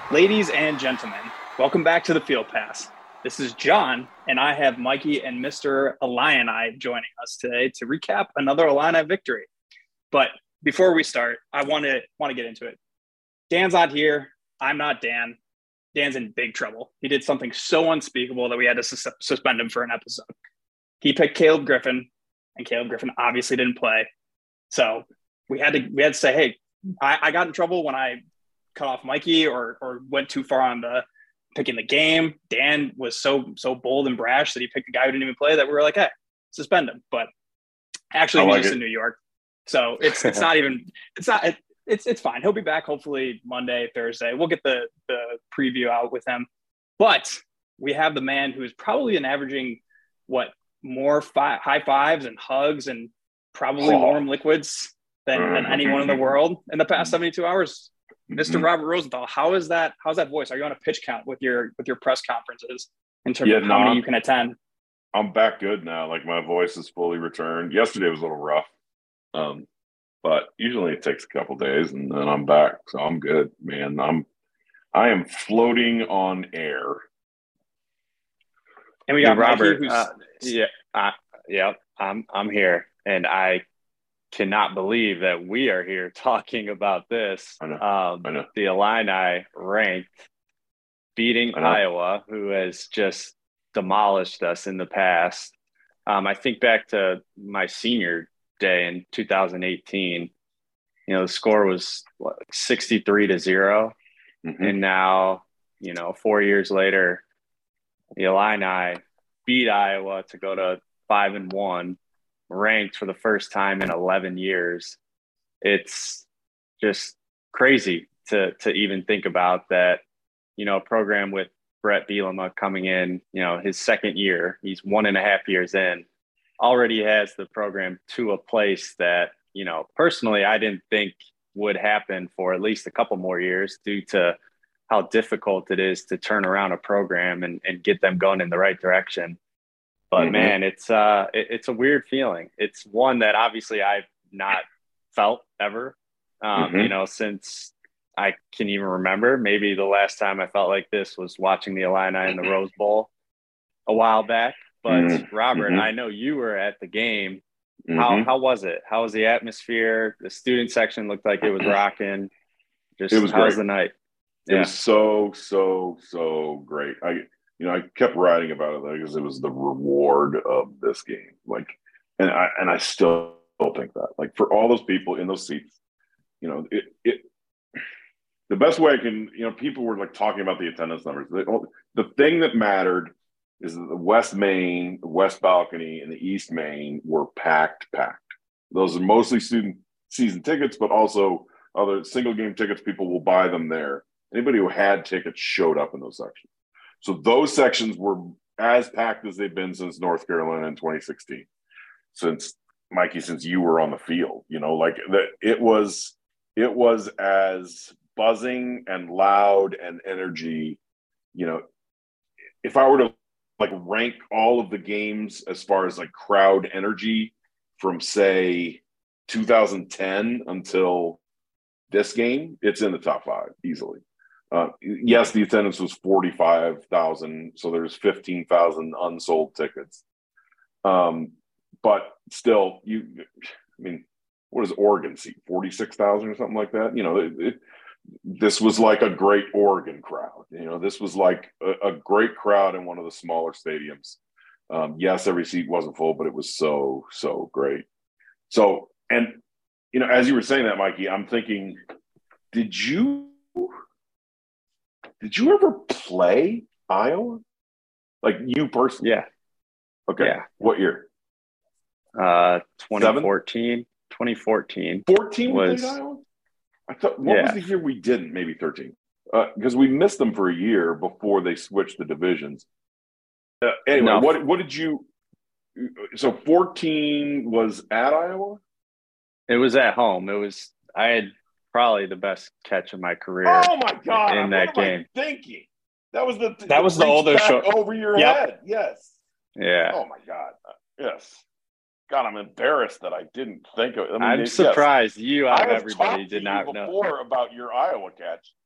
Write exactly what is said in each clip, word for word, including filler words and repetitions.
Ladies and gentlemen, welcome back to the Field Pass. This is John, and I have Mikey and Mister Illini joining us today to recap another Illini victory. But before we start, I want to want to get into it. Dan's not here. I'm not Dan. Dan's in big trouble. He did something so unspeakable that we had to sus- suspend him for an episode. He picked Caleb Griffin, and Caleb Griffin obviously didn't play. So we had to we had to say, hey, I, I got in trouble when I cut off Mikey or or went too far on the picking the game. Dan was so so bold and brash that he picked a guy who didn't even play that we were like, hey, suspend him. But actually, he's like just it. in New York, so it's it's not even it's not it, it's it's fine. He'll be back hopefully Monday, Thursday. We'll get the the preview out with him. But we have the man who's probably been averaging what more fi- high fives and hugs and probably oh. warm liquids than, than anyone in the world in the past seventy-two hours. Mister Mm-hmm. Robert Rosenthal, how is that? How's that voice? Are you on a pitch count with your with your press conferences in terms yeah, of how no, many you can attend? I'm back good now. Like my voice is fully returned. Yesterday was a little rough, um, but usually it takes a couple days and then I'm back, so I'm good, man. I'm I am floating on air. And we got hey, Robert. Who's, uh, yeah, uh, yeah, I'm I'm here, and I cannot believe that we are here talking about this. I know. Um, I know. The Illini ranked, beating Iowa, who has just demolished us in the past. Um, I think back to my senior day in two thousand eighteen. You know, the score was what, sixty-three to zero, mm-hmm. and now, you know, four years later, the Illini beat Iowa to go to five and one. Ranked for the first time in eleven years. It's just crazy to to even think about that. You know, a program with Brett Bielema coming in, you know, his second year, he's one and a half years in, already has the program to a place that, you know, personally, I didn't think would happen for at least a couple more years due to how difficult it is to turn around a program and, and get them going in the right direction. But mm-hmm. man, it's uh, it, it's a weird feeling. It's one that obviously I've not felt ever, um, mm-hmm. you know, since I can even remember. Maybe the last time I felt like this was watching the Illini in the Rose Bowl a while back. But mm-hmm. Robert, mm-hmm. I know you were at the game. Mm-hmm. How how was it? How was the atmosphere? The student section looked like it was rocking. Just it was how great. was the night? It yeah. was so so so great. I. You know, I kept writing about it because it was the reward of this game. Like, and I and I still think that, like, for all those people in those seats, you know, it it the best way I can, you know, people were like talking about the attendance numbers. The, the thing that mattered is that the West Main, the West Balcony, and the East Main were packed, packed. Those are mostly student season tickets, but also other single game tickets. People will buy them there. Anybody who had tickets showed up in those sections. So those sections were as packed as they've been since North Carolina in twenty sixteen. Since Mikey, since you were on the field, you know, like that, it was, it was as buzzing and loud and energy. You know, if I were to like rank all of the games as far as like crowd energy from say two thousand ten until this game, it's in the top five easily. Uh, yes, the attendance was forty-five thousand, so there's fifteen thousand unsold tickets. Um, but still, you, I mean, what does Oregon seat? forty-six thousand or something like that? You know, it, it, this was like a great Oregon crowd. You know, this was like a, a great crowd in one of the smaller stadiums. Um, yes, every seat wasn't full, but it was so, so great. So, and, you know, as you were saying that, Mikey, I'm thinking, did you Did you ever play Iowa? Like you personally? Yeah. Okay. Yeah. What year? Uh, twenty fourteen. twenty fourteen. fourteen was, we played Iowa? I thought, what yeah. was the year we didn't? Maybe thirteen. Because uh, we missed them for a year before they switched the divisions. Uh, anyway, no. what what did you – so fourteen was at Iowa? It was at home. It was – I had – probably the best catch of my career. Oh my God! In that what game, am I thinking that was the that the was the older show over your yep. head. Yes. Yeah. Oh my God. Yes. God, I'm embarrassed that I didn't think of it. I mean, I'm it, surprised yes. you out I of everybody did not you know before about your Iowa catch.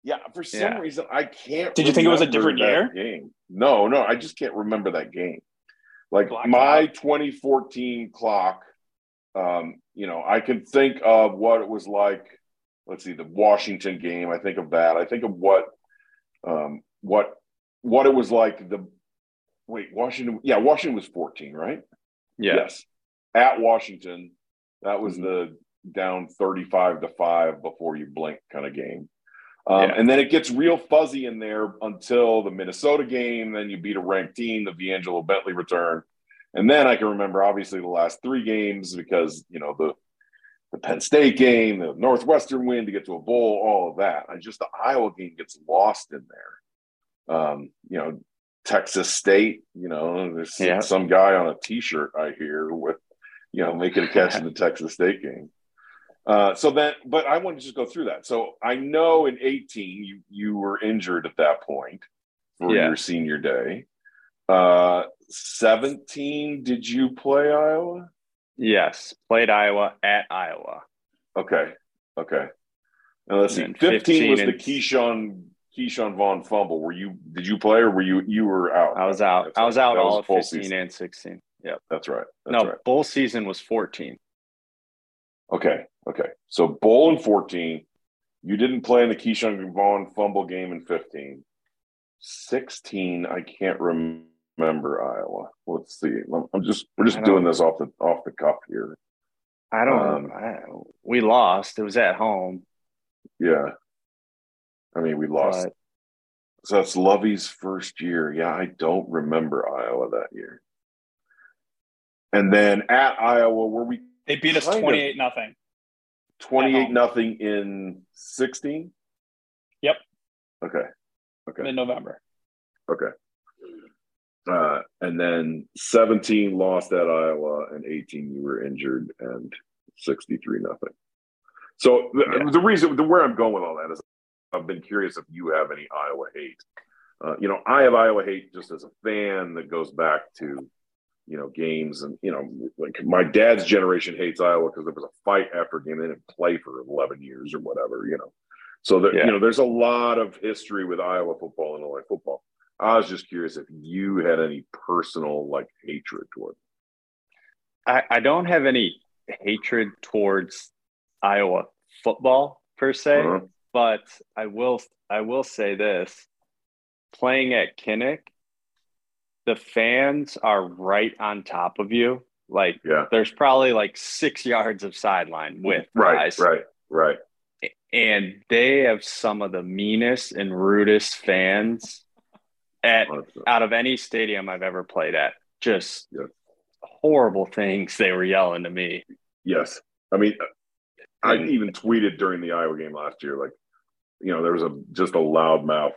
Yeah, for some Yeah. reason I can't. Did you think it was a different remember that year? Game. No, no, I just can't remember that game. Like Blacked my out. twenty fourteen clock, um, you know, I can think of what it was like. Let's see, the Washington game. I think of that. I think of what, um, what, what it was like. The wait, Washington. Yeah, Washington was fourteen, right? Yeah. Yes, at Washington. That was Mhm. the down thirty-five to five before you blink kind of game. Um, Yeah. And then it gets real fuzzy in there until the Minnesota game. Then you beat a ranked team, the D'Angelo Bentley return. And then I can remember, obviously, the last three games because, you know, the, the Penn State game, the Northwestern win to get to a bowl, all of that. And just the Iowa game gets lost in there. Um, you know, Texas State, you know, there's Yeah. some guy on a T-shirt I hear with, you know, making a catch in the Texas State game. Uh, so then, but I want to just go through that. So I know in eighteen, you, you were injured at that point for Yeah. your senior day. Uh, seventeen, did you play Iowa? Yes. Played Iowa at Iowa. Okay. Okay. Now let's see. And fifteen, fifteen was the and- Keyshawn, Keyshawn Vaughn fumble. Were you, did you play or were you, you were out? I was out. That's I was right. out That all of full fifteen season. and sixteen. Yep. That's right. That's No, right. bowl season was fourteen. Okay. Okay. So bowl in fourteen, you didn't play in the Keyshawn Vaughn fumble game in fifteen. sixteen, I can't remember Iowa. Let's see. I'm just we're just I doing don't- this off the off the cuff here. I don't. Um, I, we lost. It was at home. Yeah. I mean, we lost. But So that's Lovey's first year. Yeah, I don't remember Iowa that year. And then at Iowa, were we They beat us kind of twenty-eight nothing. twenty-eight nothing in sixteen? Yep. Okay. Okay. Mid-November. Okay. Uh, and then seventeen lost at Iowa, and eighteen you were injured, and sixty-three nothing. So the, Yeah. the reason, the, where I'm going with all that is, I've been curious if you have any Iowa hate. Uh, you know, I have Iowa hate just as a fan that goes back to, you know, games, and you know, like my dad's generation hates Iowa because there was a fight after a game. They didn't play for eleven years or whatever, you know. So that Yeah. you know, there's a lot of history with Iowa football and Illinois football. I was just curious if you had any personal like hatred toward them. I, I don't have any hatred towards Iowa football per se, Uh-huh. but I will I will say this: playing at Kinnick, the fans are right on top of you. Like, Yeah. there's probably like six yards of sideline width, Right, guys. right, right. And they have some of the meanest and rudest fans at one hundred percent. out of any stadium I've ever played at. Just Yeah. horrible things they were yelling to me. Yes. I mean, I And- even tweeted during the Iowa game last year, like, you know, there was a just a loudmouth,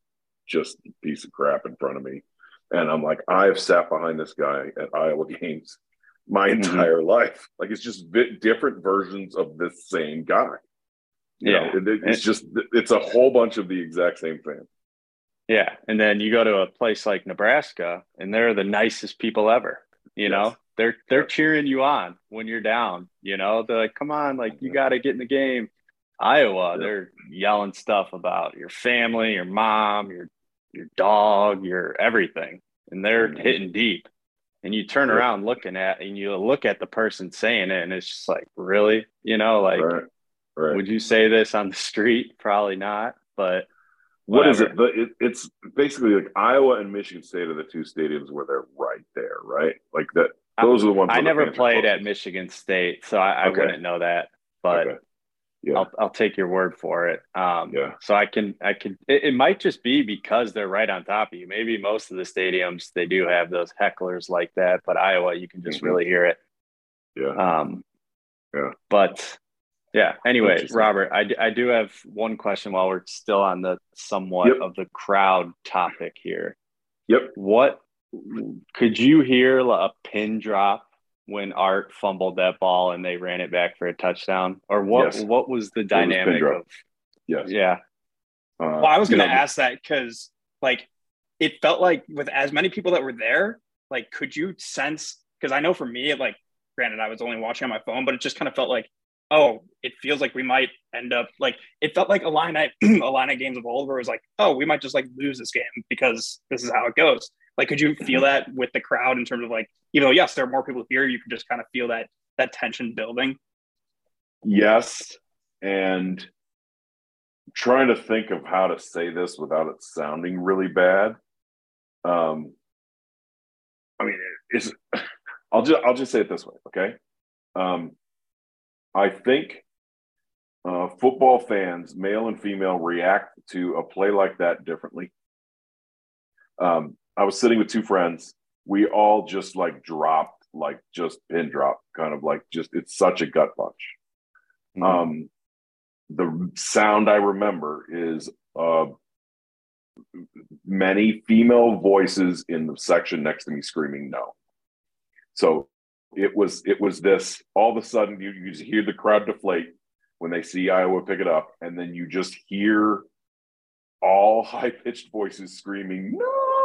just piece of crap in front of me. And I'm like, I've sat behind this guy at Iowa games my Mhm. entire life. Like, it's just vi- different versions of this same guy. You Yeah. know, it, it's just, it's a whole bunch of the exact same fans. Yeah. And then you go to a place like Nebraska and they're the nicest people ever. You Yes. know, they're they're Yes. cheering you on when you're down. You know, they're like, come on, like you Mhm. gotta get in the game. Iowa, Yeah. they're yelling stuff about your family, your mom, your your dog, your everything. And they're Mhm. hitting deep. And you turn Yeah. around looking at and you look at the person saying it, and it's just like, really? You know, like right. Right. would you say this on the street? Probably not, but What is whatever. it? The, it? It's basically like Iowa and Michigan State are the two stadiums where they're right there, right? Like that. Those are the ones. I where the never fans are played at closest. Michigan State, so I, I Okay. wouldn't know that. But Okay. Yeah. I'll I'll take your word for it. Um, Yeah. So I can I can. It, it might just be because they're right on top of you. Maybe most of the stadiums they do have those hecklers like that, but Iowa you can just Mhm. really hear it. Yeah. Um, Yeah. But yeah. Anyway, Interesting. Robert, I, d- I do have one question while we're still on the somewhat Yep. of the crowd topic here. Yep. What could you hear a pin drop when Art fumbled that ball and they ran it back for a touchdown? Or what? Yes. What was the pin dynamic drop. of? Yes. Yeah, Uh, Well, I was you going to know, ask that because, like, it felt like with as many people that were there, like, could you sense? Because I know for me, it, like, granted, I was only watching on my phone, but it just kind of felt like oh, it feels like we might end up like it felt like Illini Illini games of old where it was like, oh, we might just like lose this game because this is how it goes. Like, could you feel that with the crowd in terms of like, you know, yes, there are more people here, you could just kind of feel that that tension building? Yes, and trying to think of how to say this without it sounding really bad. Um, I mean, it's. I'll just I'll just say it this way, okay? Um, I think uh, football fans, male and female, react to a play like that differently. Um, I was sitting with two friends. We all just like dropped, like just pin drop, kind of like just it's such a gut punch. Mm-hmm. Um, the sound I remember is uh, many female voices in the section next to me screaming no. So it was it was this all of a sudden you, you just hear the crowd deflate when they see Iowa pick it up, and then you just hear all high-pitched voices screaming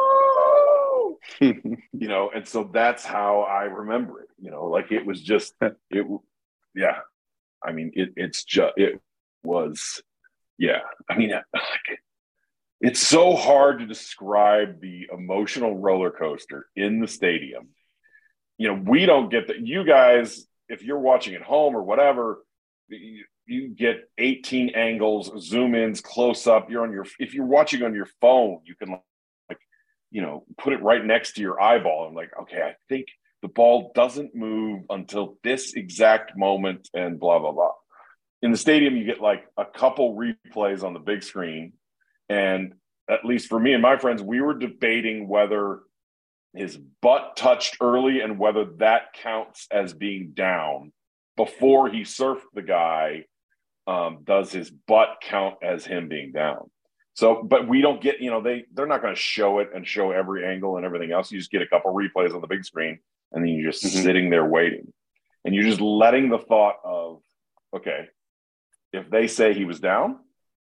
no. You know, and so that's how I remember it. You know, like it was just it yeah. I mean it it's just it was yeah. I mean like it's so hard to describe the emotional roller coaster in the stadium. You know, we don't get that. You guys, if you're watching at home or whatever, you, you get eighteen angles, zoom ins, close up. You're on your, if you're watching on your phone, you can like, you know, put it right next to your eyeball and like, okay, I think the ball doesn't move until this exact moment and blah, blah, blah. In the stadium, you get like a couple replays on the big screen. And at least for me and my friends, we were debating whether his butt touched early and whether that counts as being down before he surfed the guy. Um, does his butt count as him being down? So, but we don't get, you know, they, they're not going to show it and show every angle and everything else. You just get a couple replays on the big screen and then you're just mm-hmm. sitting there waiting and you're just letting the thought of, okay, if they say he was down,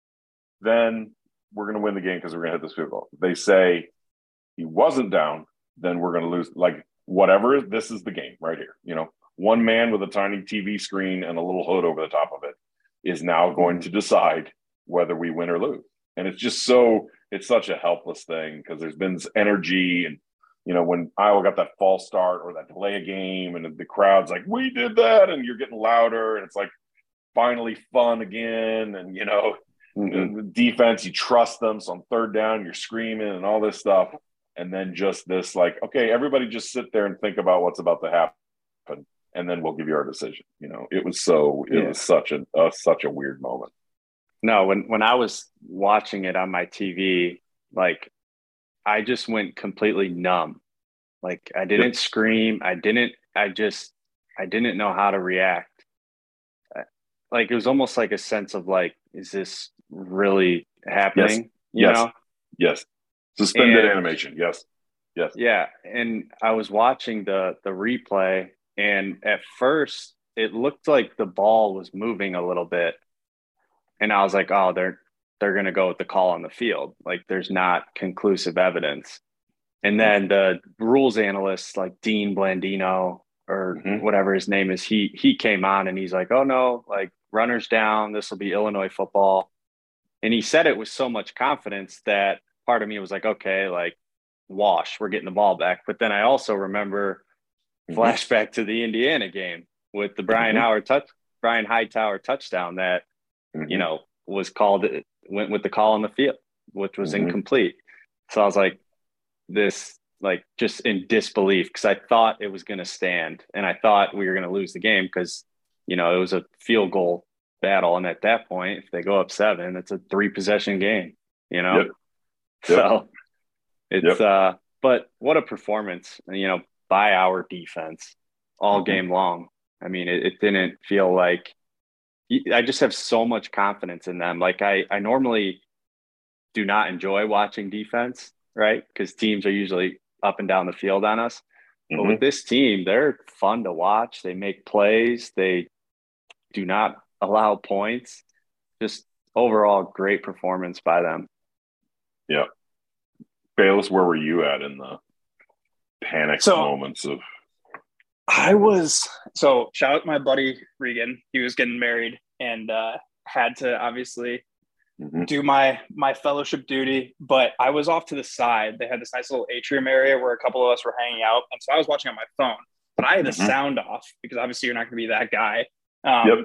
then we're going to win the game because we're going to hit this field goal. If they say he wasn't down, then we're going to lose. Like whatever, this is the game right here. You know, one man with a tiny T V screen and a little hood over the top of it is now going to decide whether we win or lose. And it's just so, it's such a helpless thing because there's been this energy and, you know, when Iowa got that false start or that delay a game and the crowd's like, we did that. And you're getting louder and it's like finally fun again. And, you know, mm-hmm. the defense, you trust them. So on third down, you're screaming and all this stuff. And then just this like, okay, everybody just sit there and think about what's about to happen. And then we'll give you our decision. You know, it was so, it yeah. was such a, uh, such a weird moment. No, when, when I was watching it on my T V, like I just went completely numb. Like I didn't yep. scream. I didn't, I just, I didn't know how to react. Like it was almost like a sense of like, is this really happening? Yes. You yes. know? Yes. Suspended and, animation. Yes. Yes. Yeah. And I was watching the the replay and at first it looked like the ball was moving a little bit. And I was like, oh, they're they're gonna go with the call on the field. Like there's not conclusive evidence. And then the rules analyst, like Dean Blandino or mm-hmm. whatever his name is, he he came on and he's like, oh no, like runners down, this will be Illinois football. And he said it with so much confidence that part of me was like, okay, like wash, we're getting the ball back. But then I also remember mm-hmm. flashback to the Indiana game with the Brian mm-hmm. Howard touch, Brian Hightower touchdown that, mm-hmm. you know, was called, went with the call on the field, which was mm-hmm. incomplete. So I was like, this, like just in disbelief because I thought it was going to stand and I thought we were going to lose the game because, you know, it was a field goal battle. And at that point, if they go up seven, it's a three possession game, you know? Yep. Yep. So it's, yep. uh, but what a performance, you know, by our defense all mm-hmm. game long. I mean, it, it didn't feel like I just have so much confidence in them. Like I, I normally do not enjoy watching defense, right? Because teams are usually up and down the field on us. Mm-hmm. But with this team, they're fun to watch. They make plays. They do not allow points. Just overall great performance by them. Yeah. Bayless, where were you at in the panic so, moments of I was so shout out to my buddy Regan. He was getting married and uh, had to obviously mm-hmm. do my my fellowship duty. But I was off to the side. They had this nice little atrium area where a couple of us were hanging out, and so I was watching on my phone. But I had the mm-hmm. sound off because obviously you're not going to be that guy. Um, yep.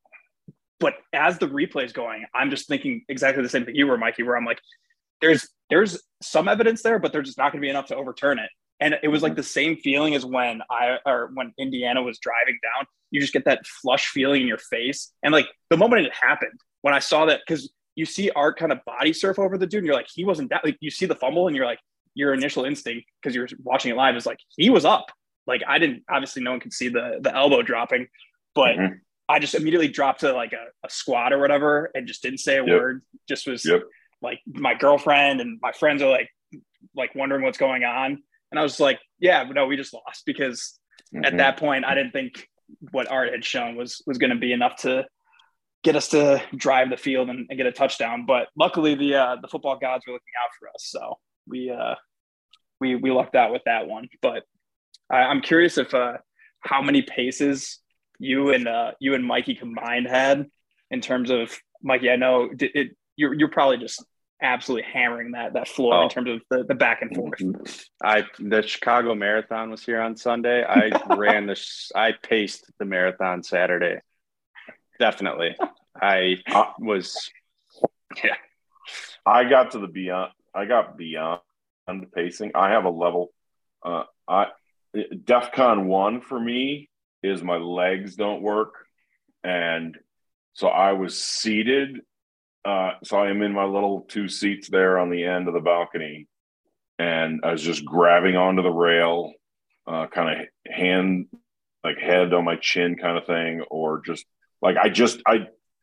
But as the replay is going, I'm just thinking exactly the same thing you were, Mikey. Where I'm like, there's there's some evidence there, but there's just not going to be enough to overturn it. And it was like the same feeling as when I or when Indiana was driving down. You just get that flush feeling in your face. And like the moment it happened, when I saw that, because you see Art kind of body surf over the dude, and you're like, he wasn't that. Like you see the fumble, and you're like, your initial instinct because you're watching it live is like he was up. Like I didn't. Obviously, no one could see the the elbow dropping, but mm-hmm. I just immediately dropped to like a, a squat or whatever, and just didn't say a yep. word. Just was yep. like my girlfriend and my friends are like like wondering what's going on. And I was like, yeah, but no, we just lost because mm-hmm. at that point, I didn't think what Art had shown was was going to be enough to get us to drive the field and, and get a touchdown. But luckily, the uh, the football gods were looking out for us, so we uh, we we lucked out with that one. But I, I'm curious if uh, how many paces you and uh, you and Mikey combined had in terms of Mikey. I know it, it you're you're probably just absolutely hammering that that floor oh. in terms of the, the back and forth. I the Chicago Marathon was here on Sunday. I ran the I paced the marathon Saturday. Definitely. I was yeah. I got to the beyond I got beyond pacing. I have a level uh I DEFCON one for me is my legs don't work. And so I was seated Uh, so I'm in my little two seats there on the end of the balcony, and I was just grabbing onto the rail, uh, kind of hand, like head on my chin kind of thing, or just like I just I,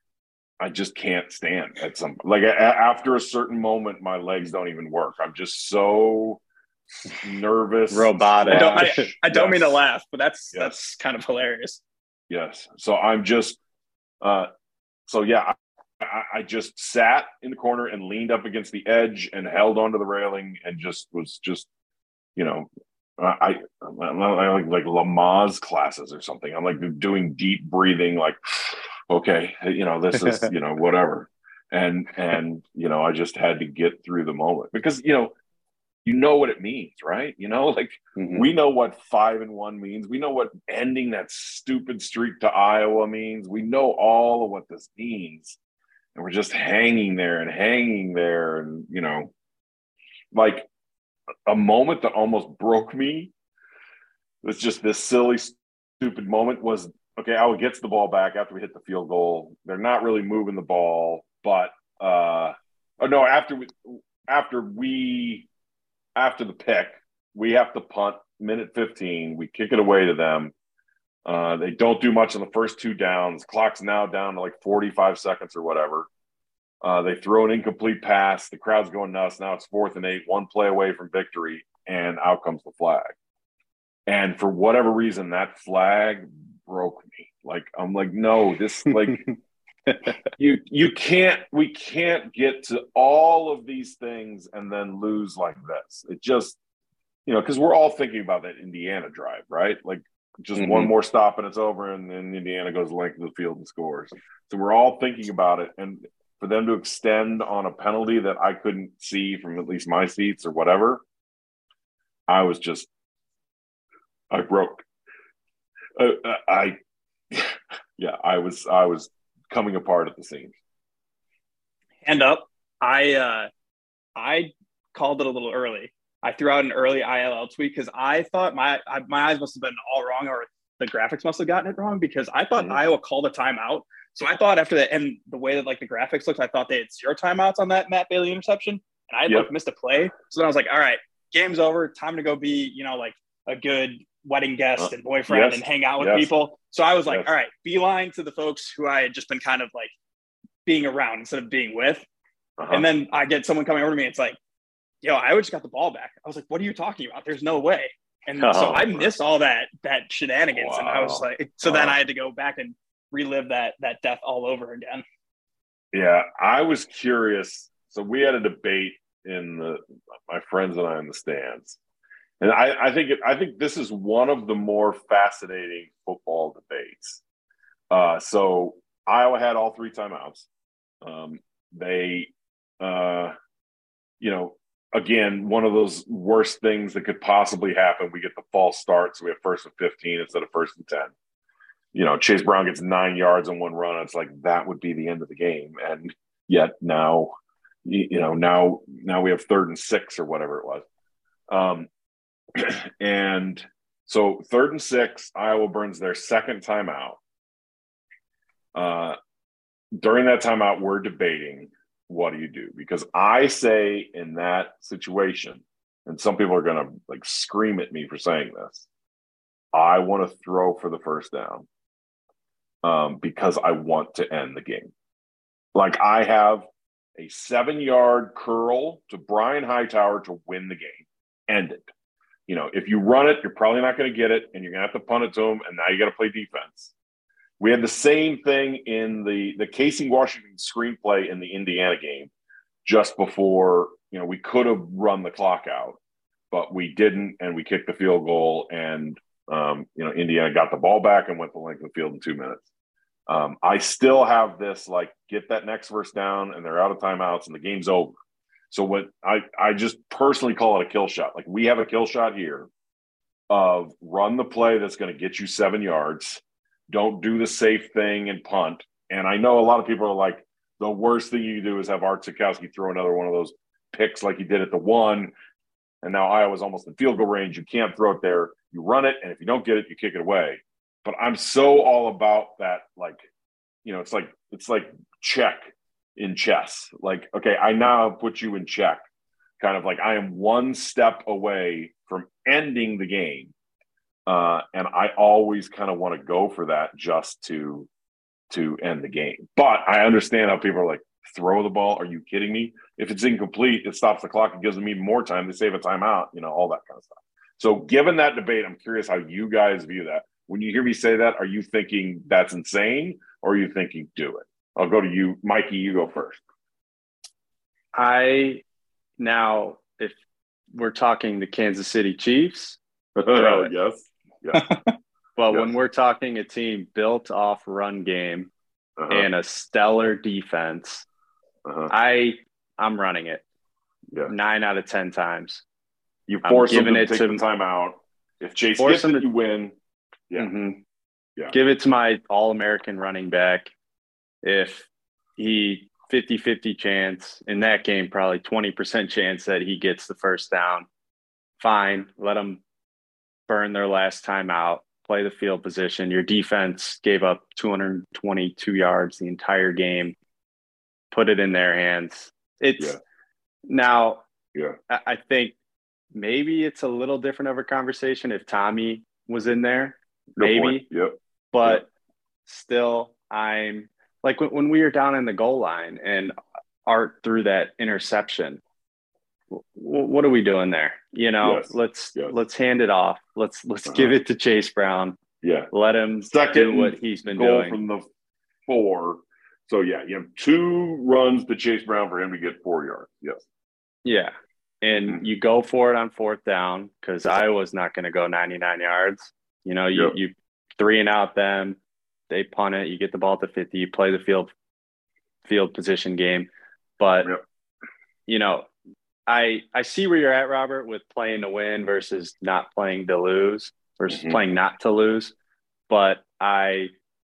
I just can't stand at some like a, after a certain moment, my legs don't even work. I'm just so nervous, robotic. I don't, I, I don't yes. mean to laugh, but that's yes. that's kind of hilarious. Yes. So I'm just, uh, so yeah. I, I just sat in the corner and leaned up against the edge and held onto the railing and just was just, you know, I, I, I like like Lamaze classes or something. I'm like doing deep breathing, like, okay, you know, this is, you know, whatever. And, and, you know, I just had to get through the moment because, you know, you know what it means, right? You know, like mm-hmm. we know what five and one means. We know what ending that stupid streak to Iowa means. We know all of what this means. And we're just hanging there and hanging there. And, you know, like a moment that almost broke me. It's just this silly, stupid moment was, okay, Iowa gets the ball back after we hit the field goal. They're not really moving the ball, but, uh, oh no, after we, after we, after the pick, we have to punt minute fifteen. We kick it away to them. Uh, they don't do much on the first two downs. Clock's now down to like forty-five seconds or whatever. Uh, they throw an incomplete pass. The crowd's going nuts. Now it's fourth and eight, one play away from victory, and out comes the flag. And for whatever reason, that flag broke me. Like, I'm like, no, this, like, you you can't, we can't get to all of these things and then lose like this. It just, you know, because we're all thinking about that Indiana drive, right? Like, just mm-hmm. one more stop and it's over, and then Indiana goes the length of the field and scores. So we're all thinking about it, and for them to extend on a penalty that I couldn't see from at least my seats or whatever, I was just, I broke. Uh, I, yeah, I was, I was coming apart at the seams. Hand up. I, uh, I called it a little early. I threw out an early I L L tweet because I thought my I, my eyes must have been all wrong, or the graphics must have gotten it wrong, because I thought mm-hmm. Iowa called a timeout. So I thought after that, and the way that like the graphics looked, I thought they had zero timeouts on that Matt Bailey interception, and I had yep. like missed a play. So then I was like, all right, game's over, time to go be, you know, like a good wedding guest and boyfriend yes. and hang out with yes. people. So I was like, yes. all right, beeline to the folks who I had just been kind of like being around instead of being with. Uh-huh. And then I get someone coming over to me. It's like, yo, I just got the ball back. I was like, what are you talking about? There's no way. And oh, so I missed all that, that shenanigans. Wow. And I was like, so wow. then I had to go back and relive that, that death all over again. Yeah. I was curious. So we had a debate in the, my friends and I in the stands, And I, I think it, I think this is one of the more fascinating football debates. Uh, so Iowa had all three timeouts. Um, they, uh, you know, again, one of those worst things that could possibly happen. We get the false start, so we have first and fifteen instead of first and ten. You know, Chase Brown gets nine yards on one run. It's like that would be the end of the game, and yet now, you know, now now we have third and six or whatever it was. Um, And so third and six, Iowa burns their second timeout. Uh, during that timeout, we're debating, what do you do? Because I say in that situation, and some people are going to like scream at me for saying this, I want to throw for the first down um, because I want to end the game. Like I have a seven-yard curl to Brian Hightower to win the game. End it. You know, if you run it, you're probably not going to get it, and you're going to have to punt it to them, and now you got to play defense. We had the same thing in the the Casey Washington screenplay in the Indiana game just before, you know, we could have run the clock out, but we didn't, and we kicked the field goal, and, um, you know, Indiana got the ball back and went the length of the field in two minutes. Um, I still have this, like, get that next first down, and they're out of timeouts, and the game's over. So what I, I just personally call it a kill shot. Like we have a kill shot here of run the play that's going to get you seven yards. Don't do the safe thing and punt. And I know a lot of people are like, the worst thing you do is have Art Sikowski throw another one of those picks like he did at the one. And now Iowa's almost in field goal range. You can't throw it there. You run it. And if you don't get it, you kick it away. But I'm so all about that. Like, you know, it's like, it's like check in chess. Like, okay, I now put you in check. Kind of like I am one step away from ending the game. Uh, and I always kind of want to go for that just to to end the game. But I understand how people are like, throw the ball. Are you kidding me? If it's incomplete, it stops the clock. It gives them even more time. They save a timeout, you know, all that kind of stuff. So given that debate, I'm curious how you guys view that. When you hear me say that, are you thinking that's insane or are you thinking do it? I'll go to you. Mikey, you go first. I now, if we're talking the Kansas City Chiefs, Oh, yes. Yeah. Well, yes. when we're talking a team built off run game uh-huh. and a stellar defense, uh-huh. I, I'm running it yeah. nine out of ten times. You force them to it take to, the timeout. If Chase gets it, to, you win. Yeah. Mm-hmm. yeah. Give it to my All-American running back. If he fifty-fifty chance in that game, probably twenty percent chance that he gets the first down, fine. Let him burn their last time out, play the field position. Your defense gave up two hundred twenty-two yards the entire game. Put it in their hands. It's yeah. now, yeah. I, I think maybe it's a little different of a conversation if Tommy was in there. Good maybe. Point. Yep. But yep. still, I'm like when, when we were down in the goal line and Art threw that interception. W- what are we doing there? You know, yes. let's yes. let's hand it off. Let's let's uh-huh. give it to Chase Brown. Yeah, let him Second do what he's been goal doing from the four. So yeah, you have two runs to Chase Brown for him to get four yards. Yes. Yeah, and mm-hmm. you go for it on fourth down because Iowa's not going to go ninety-nine yards. You know, you yep. you three and out them. They punt it. You get the ball at the fifty. You play the field field position game, but yep. you know. I, I see where you're at, Robert, with playing to win versus not playing to lose versus mm-hmm. playing not to lose. But I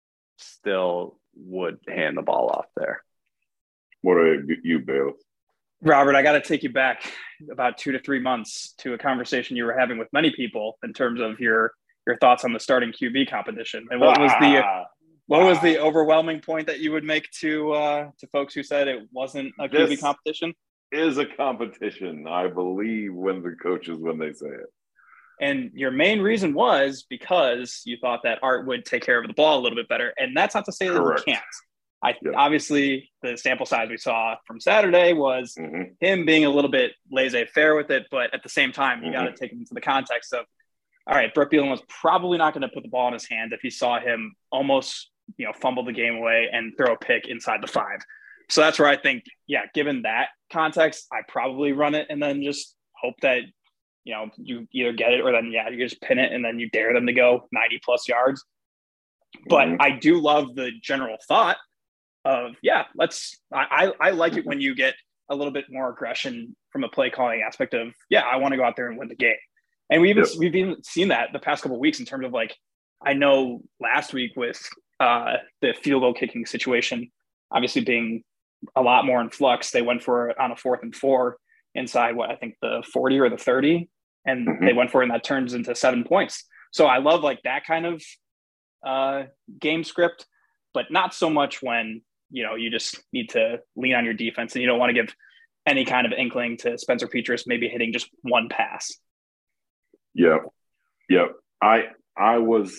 still would hand the ball off there. What are you, Bill? Robert, I got to take you back about two to three months to a conversation you were having with many people in terms of your your thoughts on the starting Q B competition. And what ah, was the what ah. was the overwhelming point that you would make to uh, to folks who said it wasn't a Q B this- competition? Is a competition. I believe when the coaches when they say it. And your main reason was because you thought that Art would take care of the ball a little bit better. And that's not to say Correct. that he can't. I yeah. obviously the sample size we saw from Saturday was mm-hmm. him being a little bit laissez-faire with it, but at the same time, you mm-hmm. got to take him into the context of, all right, Brett Bielema was probably not going to put the ball in his hand if he saw him almost, you know, fumble the game away and throw a pick inside the five. So that's where I think, yeah, given that context, I probably run it and then just hope that you know, you either get it or then, yeah, you just pin it and then you dare them to go ninety plus yards. But mm-hmm. I do love the general thought of, yeah, let's, I, I, I like it when you get a little bit more aggression from a play calling aspect of, yeah, I want to go out there and win the game. And we even, yep. we've even seen that the past couple of weeks in terms of like, I know last week with uh, the field goal kicking situation, obviously being a lot more in flux, they went for it on a fourth and four inside what I think the forty or the thirty, and mm-hmm. they went for it, and that turns into seven points. So I love like that kind of uh, game script, but not so much when, you know, you just need to lean on your defense and you don't want to give any kind of inkling to Spencer Petras maybe hitting just one pass. Yep. Yep. I, I was,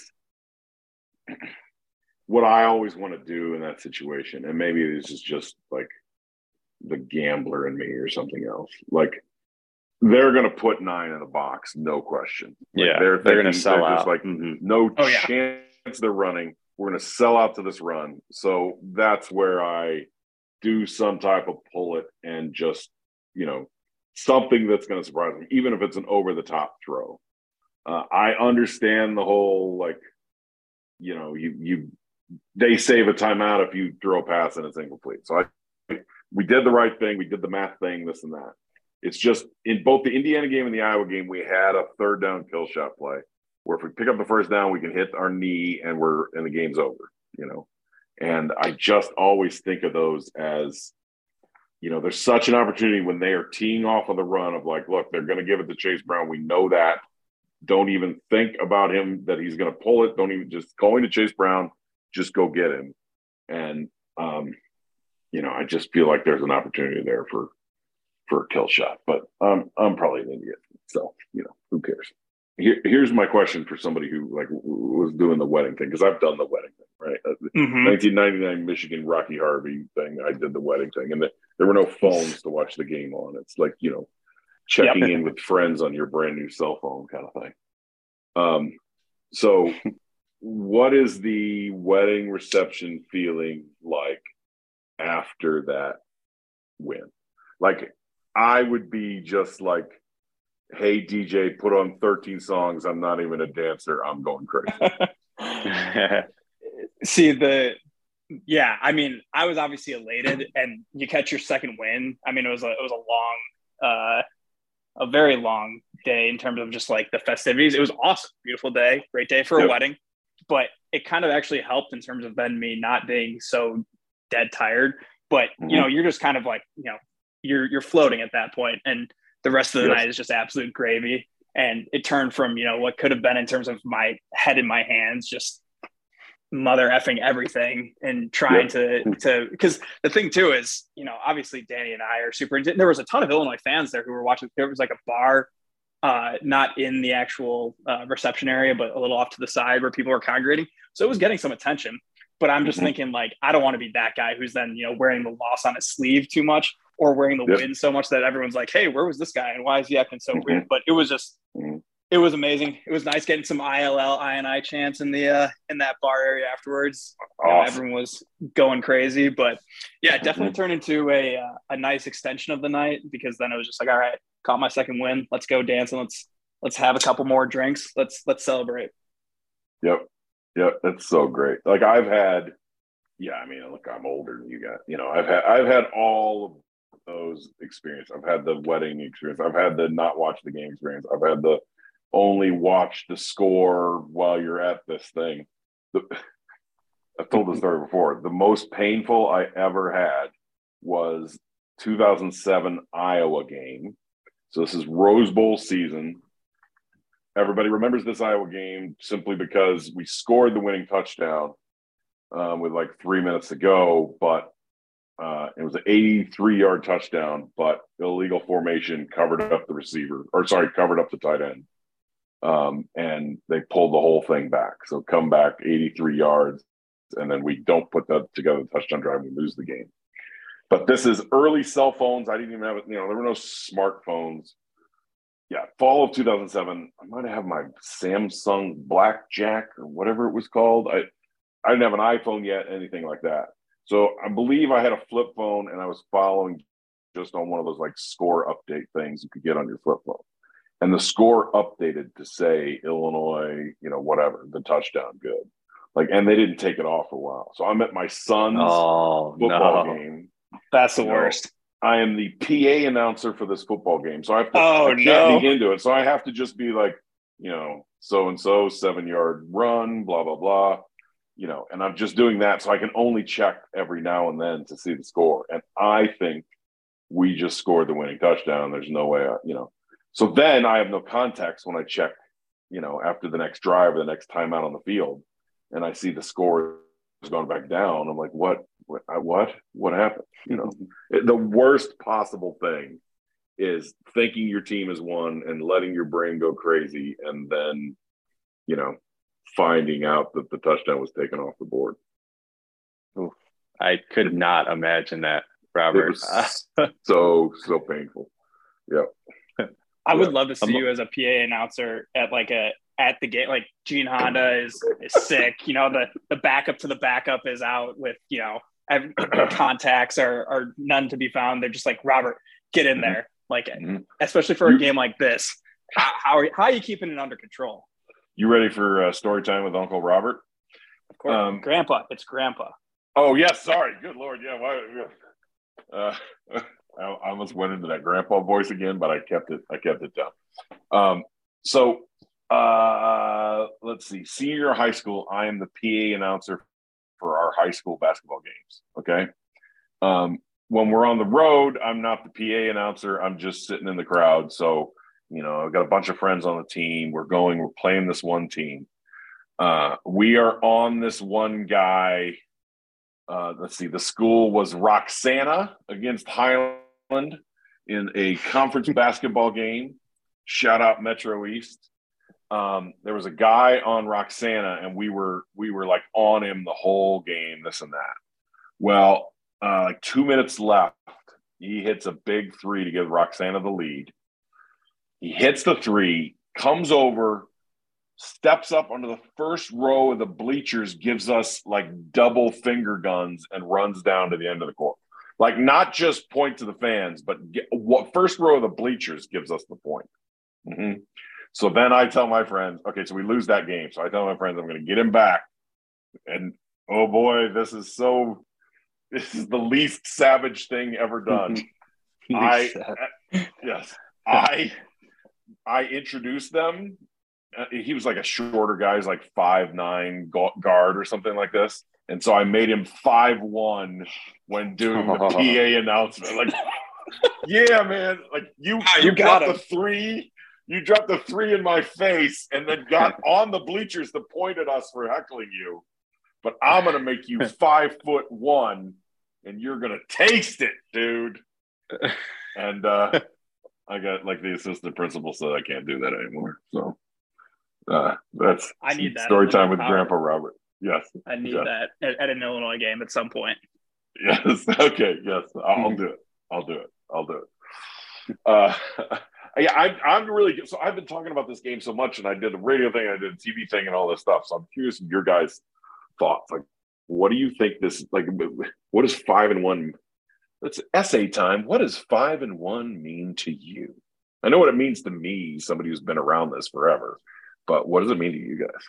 what I always want to do in that situation, and maybe this is just like the gambler in me or something else, like they're going to put nine in the box, no question. Like yeah, they're, they're going to sell out. Just like, mm-hmm. no oh, chance yeah. they're running. We're going to sell out to this run. So that's where I do some type of pull it and just, you know, something that's going to surprise me, even if it's an over the top throw. Uh, I understand the whole, like, you know, you, you, they save a timeout if you throw a pass and it's incomplete. So I, we did the right thing. We did the math thing, this and that. It's just in both the Indiana game and the Iowa game, we had a third down kill shot play where if we pick up the first down, we can hit our knee and we're, and the game's over, you know? And I just always think of those as, you know, there's such an opportunity when they are teeing off of the run of like, look, they're going to give it to Chase Brown. We know that. Don't even think about him that he's going to pull it. Don't even just going to Chase Brown. Just go get him. And, um, you know, I just feel like there's an opportunity there for, for a kill shot, but um, I'm probably an idiot. So, you know, who cares? Here, here's my question for somebody who like w- was doing the wedding thing. Cause I've done the wedding thing, right? Mm-hmm. nineteen ninety-nine Michigan Rocky Harvey thing. I did the wedding thing and the, there were no phones to watch the game on. It's like, you know, checking yep. in with friends on your brand new cell phone kind of thing. Um, so what is the wedding reception feeling like after that win? Like I would be just like, hey, D J, put on thirteen songs. I'm not even a dancer. I'm going crazy. See the, yeah, I mean, I was obviously elated and you catch your second win. I mean, it was a, it was a long, uh, a very long day in terms of just like the festivities. It was awesome. Beautiful day, great day for a yep. wedding, but it kind of actually helped in terms of then me not being so dead tired, but mm-hmm. you know, you're just kind of like, you know, you're, you're floating at that point and the rest of the yes. night is just absolute gravy. And it turned from, you know, what could have been in terms of my head in my hands, just mother effing everything and trying yep. to, to, because the thing too is, you know, obviously Danny and I are super, there was a ton of Illinois fans there who were watching. There was like a bar, uh, not in the actual uh, reception area, but a little off to the side where people were congregating. So it was getting some attention, but I'm just mm-hmm. thinking like, I don't want to be that guy who's then, you know, wearing the loss on his sleeve too much or wearing the yep. win so much that everyone's like, hey, where was this guy? And why is he acting so mm-hmm. weird? But it was just, mm-hmm. it was amazing. It was nice getting some I L L, I N I chants in the, uh, in that bar area afterwards. Awesome. You know, everyone was going crazy, but yeah, it definitely mm-hmm. turned into a, uh, a nice extension of the night because then it was just like, all right, caught my second win. Let's go dance and let's, let's have a couple more drinks. Let's, let's celebrate. Yep. Yep. That's so great. Like I've had, yeah, I mean, look, I'm older than you got, you know, I've had, I've had all of those experience. I've had the wedding experience. I've had the not watch the game experience. I've had the only watch the score while you're at this thing. The, I've told this story before. The most painful I ever had was two thousand seven Iowa game. So this is Rose Bowl season. Everybody remembers this Iowa game simply because we scored the winning touchdown um, with like three minutes to go, but Uh, it was an eighty-three yard touchdown, but illegal formation covered up the receiver, or sorry, covered up the tight end. Um, and they pulled the whole thing back. So come back eighty-three yards, and then we don't put that together, the touchdown drive, and we lose the game. But this is early cell phones. I didn't even have it, you know, there were no smartphones. Yeah, fall of two thousand seven, I might have my Samsung Blackjack or whatever it was called. I, I didn't have an iPhone yet, anything like that. So I believe I had a flip phone and I was following just on one of those like score update things you could get on your flip phone. and the score updated to say Illinois, you know, whatever, the touchdown good. Like, and they didn't take it off for a while. So I'm at my son's oh, football no. game. That's the You worst. know, I am the P A announcer for this football game. So I have to, Oh, I can't no. dig into it. So I have to just be like, you know, so-and-so, seven-yard run, blah, blah, blah. You know, and I'm just doing that. So I can only check every now and then to see the score. And I think we just scored the winning touchdown. There's no way, I, you know. So then I have no context when I check, you know, after the next drive or the next time out on the field. And I see the score has gone back down. I'm like, what, what, what, what happened? You know, the worst possible thing is thinking your team has won and letting your brain go crazy. And then, you know, finding out that the touchdown was taken off the board. Oof. I could not imagine that, Robert. It was so, so painful. Yeah. I would love to see you as a P A announcer at like a at the game. Like Gene Honda is, is sick. You know, the the backup to the backup is out with, you know, contacts are are none to be found. They're just like, Robert, get in there. Like, mm-hmm. especially for a game like this. How, how are you, how are you keeping it under control? You ready for uh, story time with Uncle Robert? Of course, um, Grandpa. It's Grandpa. Oh yes, sorry. Good Lord, yeah. Why, uh, I almost went into that grandpa voice again, but I kept it. I kept it down. Um, so uh, let's see. Senior high school, I am the P A announcer for our high school basketball games. Okay. Um, when we're on the road, I'm not the P A announcer. I'm just sitting in the crowd. So you know, I've got a bunch of friends on the team. We're going. We're playing this one team. Uh, we are on this one guy. Uh, let's see. The school was Roxana against Highland in a conference basketball game. Shout out Metro East. Um, there was a guy on Roxana, and we were we were like on him the whole game, this and that. Well, uh, like two minutes left, he hits a big three to give Roxana the lead. He hits the three, comes over, steps up onto the first row of the bleachers, gives us like double finger guns, and runs down to the end of the court. Like, not just point to the fans, but get, what first row of the bleachers gives us the point. Mm-hmm. So then I tell my friends, okay, so we lose that game. So I tell my friends, I'm going to get him back. And oh boy, this is so, this is the least savage thing ever done. I, yes, I, I introduced them. Uh, he was like a shorter guy. He's like five nine guard or something like this. And so I made him five one when doing the P A announcement. Like, yeah, man. Like, you, wow, you, you got dropped the three. You dropped the three in my face and then got on the bleachers to point at us for heckling you. But I'm going to make you five foot one and you're going to taste it, dude. And uh, I got, like, the assistant principal said I can't do that anymore. So uh, that's I need that story time with power. Grandpa Robert. Yes. I need yes. that at, at an Illinois game at some point. Yes. Okay. Yes. I'll mm-hmm. do it. I'll do it. I'll do it. Uh, yeah, I, I'm really – so I've been talking about this game so much, and I did a radio thing, I did a T V thing and all this stuff. So I'm curious of your guys' thoughts. Like, what do you think this – like, what does five and one – it's essay time. What does five and one mean to you? I know what it means to me, somebody who's been around this forever, but what does it mean to you guys?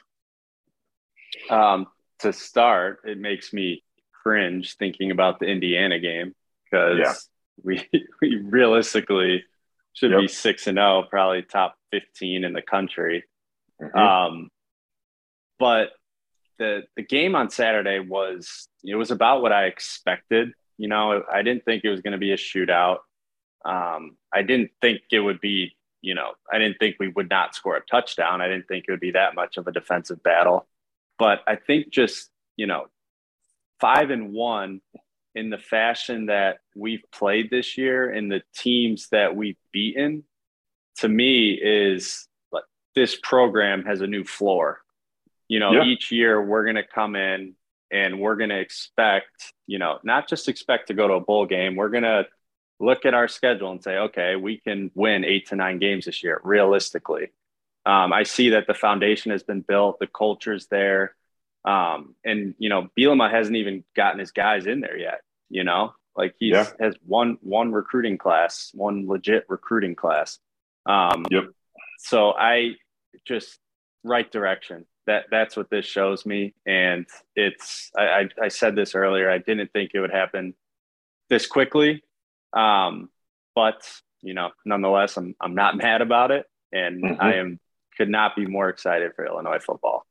Um, to start, it makes me cringe thinking about the Indiana game because yeah. we we realistically should yep. be six and zero, probably top fifteen in the country. Mm-hmm. Um, but the the game on Saturday was it was about what I expected. You know, I didn't think it was going to be a shootout. Um, I didn't think it would be. You know, I didn't think we would not score a touchdown. I didn't think it would be that much of a defensive battle. But I think just, you know, five and one in the fashion that we've played this year and the teams that we've beaten, to me is like this program has a new floor. You know, yeah. each year we're going to come in and we're going to expect, you know, not just expect to go to a bowl game. We're going to look at our schedule and say, okay, we can win eight to nine games this year, realistically. Um, I see that the foundation has been built, the culture's there. Um, and, you know, Bielema hasn't even gotten his guys in there yet, you know, like he yeah. has one, one recruiting class, one legit recruiting class. Um, yep. So I just right direction. That that's what this shows me. And it's I, I, I said this earlier. I didn't think it would happen this quickly. Um, but you know, nonetheless, I'm I'm not mad about it. And mm-hmm. I am could not be more excited for Illinois football.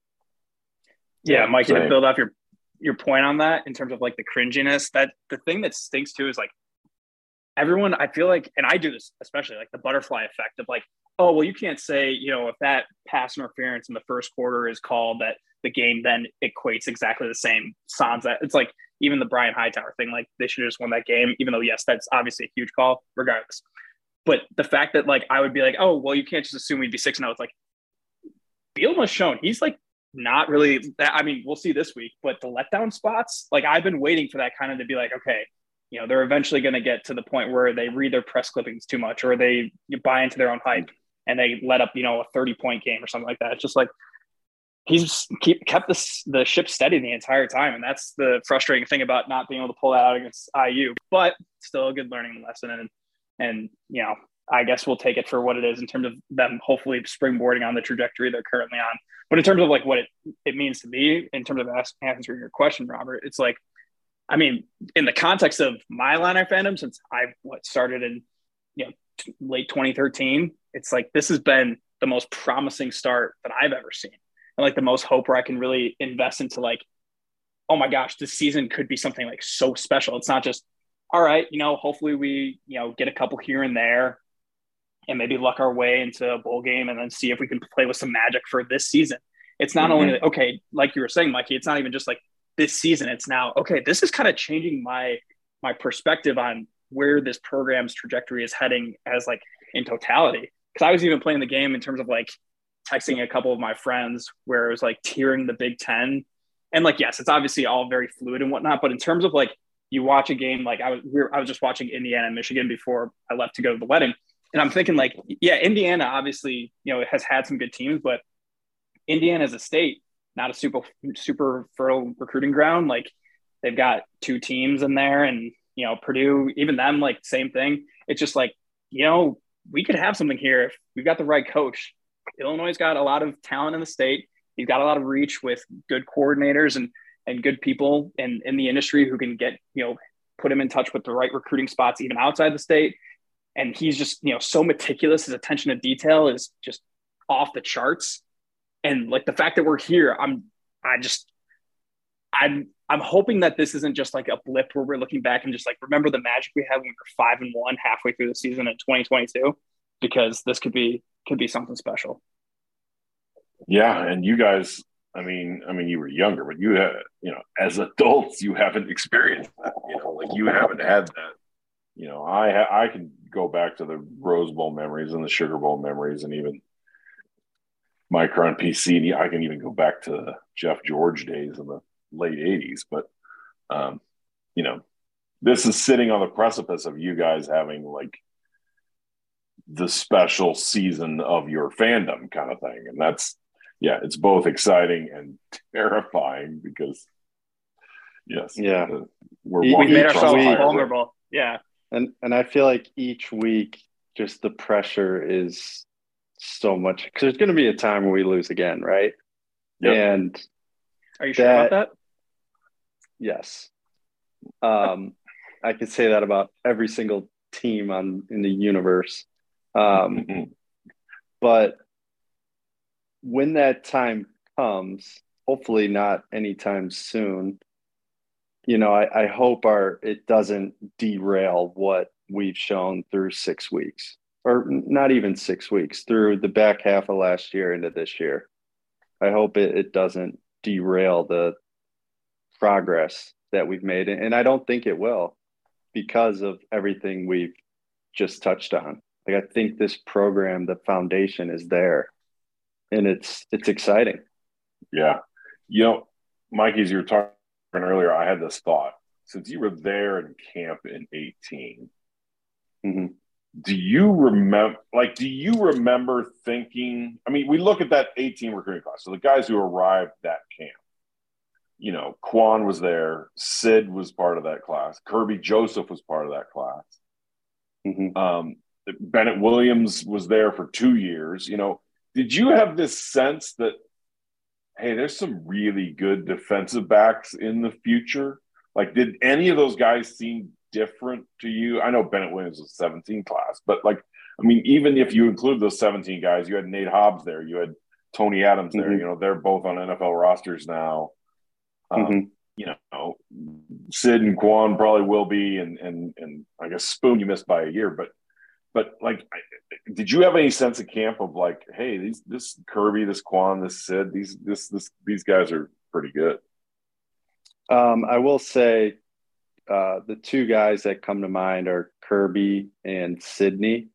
Yeah, Mikey, to build off your your point on that in terms of like the cringiness, that the thing that stinks too is like everyone, I feel like, and I do this especially, like the butterfly effect of like, oh, well, you can't say, you know, if that pass interference in the first quarter is called, that the game then equates exactly the same. Sans that it's like even the Brian Hightower thing, like they should have just won that game, even though, yes, that's obviously a huge call regardless. But the fact that like I would be like, oh, well, you can't just assume we'd be six and oh. It's like Bielema's shown he's like not really. I mean, we'll see this week, but the letdown spots, like I've been waiting for that kind of to be like, okay, you know, they're eventually going to get to the point where they read their press clippings too much, or they buy into their own hype and they let up, you know, a thirty point game or something like that. It's just like he's keep kept the the ship steady the entire time, and that's the frustrating thing about not being able to pull that out against I U. But still a good learning lesson, and and you know, I guess we'll take it for what it is in terms of them hopefully springboarding on the trajectory they're currently on. But in terms of like what it, it means to me, in terms of ask, answering your question, Robert, it's like, I mean, in the context of my Illini fandom, since I what started in you know t- late twenty thirteen, it's like this has been the most promising start that I've ever seen, and like the most hope where I can really invest into like, oh my gosh, this season could be something like so special. It's not just all right, you know, hopefully we you know get a couple here and there, and maybe luck our way into a bowl game, and then see if we can play with some magic for this season. It's not mm-hmm. only okay, like you were saying, Mikey. It's not even just like this season. It's now okay. This is kind of changing my my perspective on where this program's trajectory is heading as like in totality. Because I was even playing the game in terms of like texting a couple of my friends where it was like tiering the Big Ten, and like yes, it's obviously all very fluid and whatnot. But in terms of like you watch a game, like I was we were, I was just watching Indiana and Michigan before I left to go to the wedding. And I'm thinking like, yeah, Indiana obviously, you know, has had some good teams, but Indiana as a state, not a super, super fertile recruiting ground. Like they've got two teams in there, and, you know, Purdue, even them, like same thing. It's just like, you know, we could have something here if we've got the right coach. Illinois has got a lot of talent in the state. He's got a lot of reach with good coordinators and, and good people in, in the industry who can get, you know, put him in touch with the right recruiting spots, even outside the state. And he's just, you know, so meticulous. His attention to detail is just off the charts. And like the fact that we're here, I'm, I just, I'm, I'm hoping that this isn't just like a blip where we're looking back and just like, remember the magic we had when we were five and one halfway through the season in twenty twenty-two, because this could be, could be something special. Yeah. And you guys, I mean, I mean, you were younger, but you had, you know, as adults, you haven't experienced that, you know, like you haven't had that. You know, I ha- I can go back to the Rose Bowl memories and the Sugar Bowl memories, and even my current P C. I can even go back to the Jeff George days in the late eighties. But, um, you know, this is sitting on the precipice of you guys having like the special season of your fandom kind of thing. And that's, yeah, it's both exciting and terrifying because, yes, yeah, uh, we're we made ourselves vulnerable. Yeah. And and I feel like each week, just the pressure is so much because there's going to be a time when we lose again, right? Yep. And are you sure that, about that? Yes. Um, I could say that about every single team on in the universe. Um, mm-hmm. But when that time comes, hopefully not anytime soon, you know, I, I hope our it doesn't derail what we've shown through six weeks, or not even six weeks, through the back half of last year into this year. I hope it, it doesn't derail the progress that we've made. And I don't think it will because of everything we've just touched on. Like, I think this program, the foundation is there, and it's it's exciting. Yeah. You know, Mikey, as you were talking earlier, I had this thought. Since you were there in camp in eighteen, mm-hmm. do you remember, like, do you remember thinking, I mean, we look at that eighteen recruiting class. So the guys who arrived that camp, you know, Quan was there. Sid was part of that class. Kirby Joseph was part of that class. Mm-hmm. Um, Bennett Williams was there for two years. You know, did you have this sense that, hey, there's some really good defensive backs in the future? Like, did any of those guys seem different to you? I know Bennett Williams was seventeen class, but like, I mean, even if you include those seventeen guys, you had Nate Hobbs there, you had Tony Adams there. Mm-hmm. You know, they're both on N F L rosters now. Um, mm-hmm. You know, Sid and Quan probably will be, and and and I guess Spoon you missed by a year, but but like, did you have any sense of camp of like, hey, these this Kirby, this Quan, this Sid, these this this these guys are pretty good? Um, I will say, uh, the two guys that come to mind are Kirby and Sydney.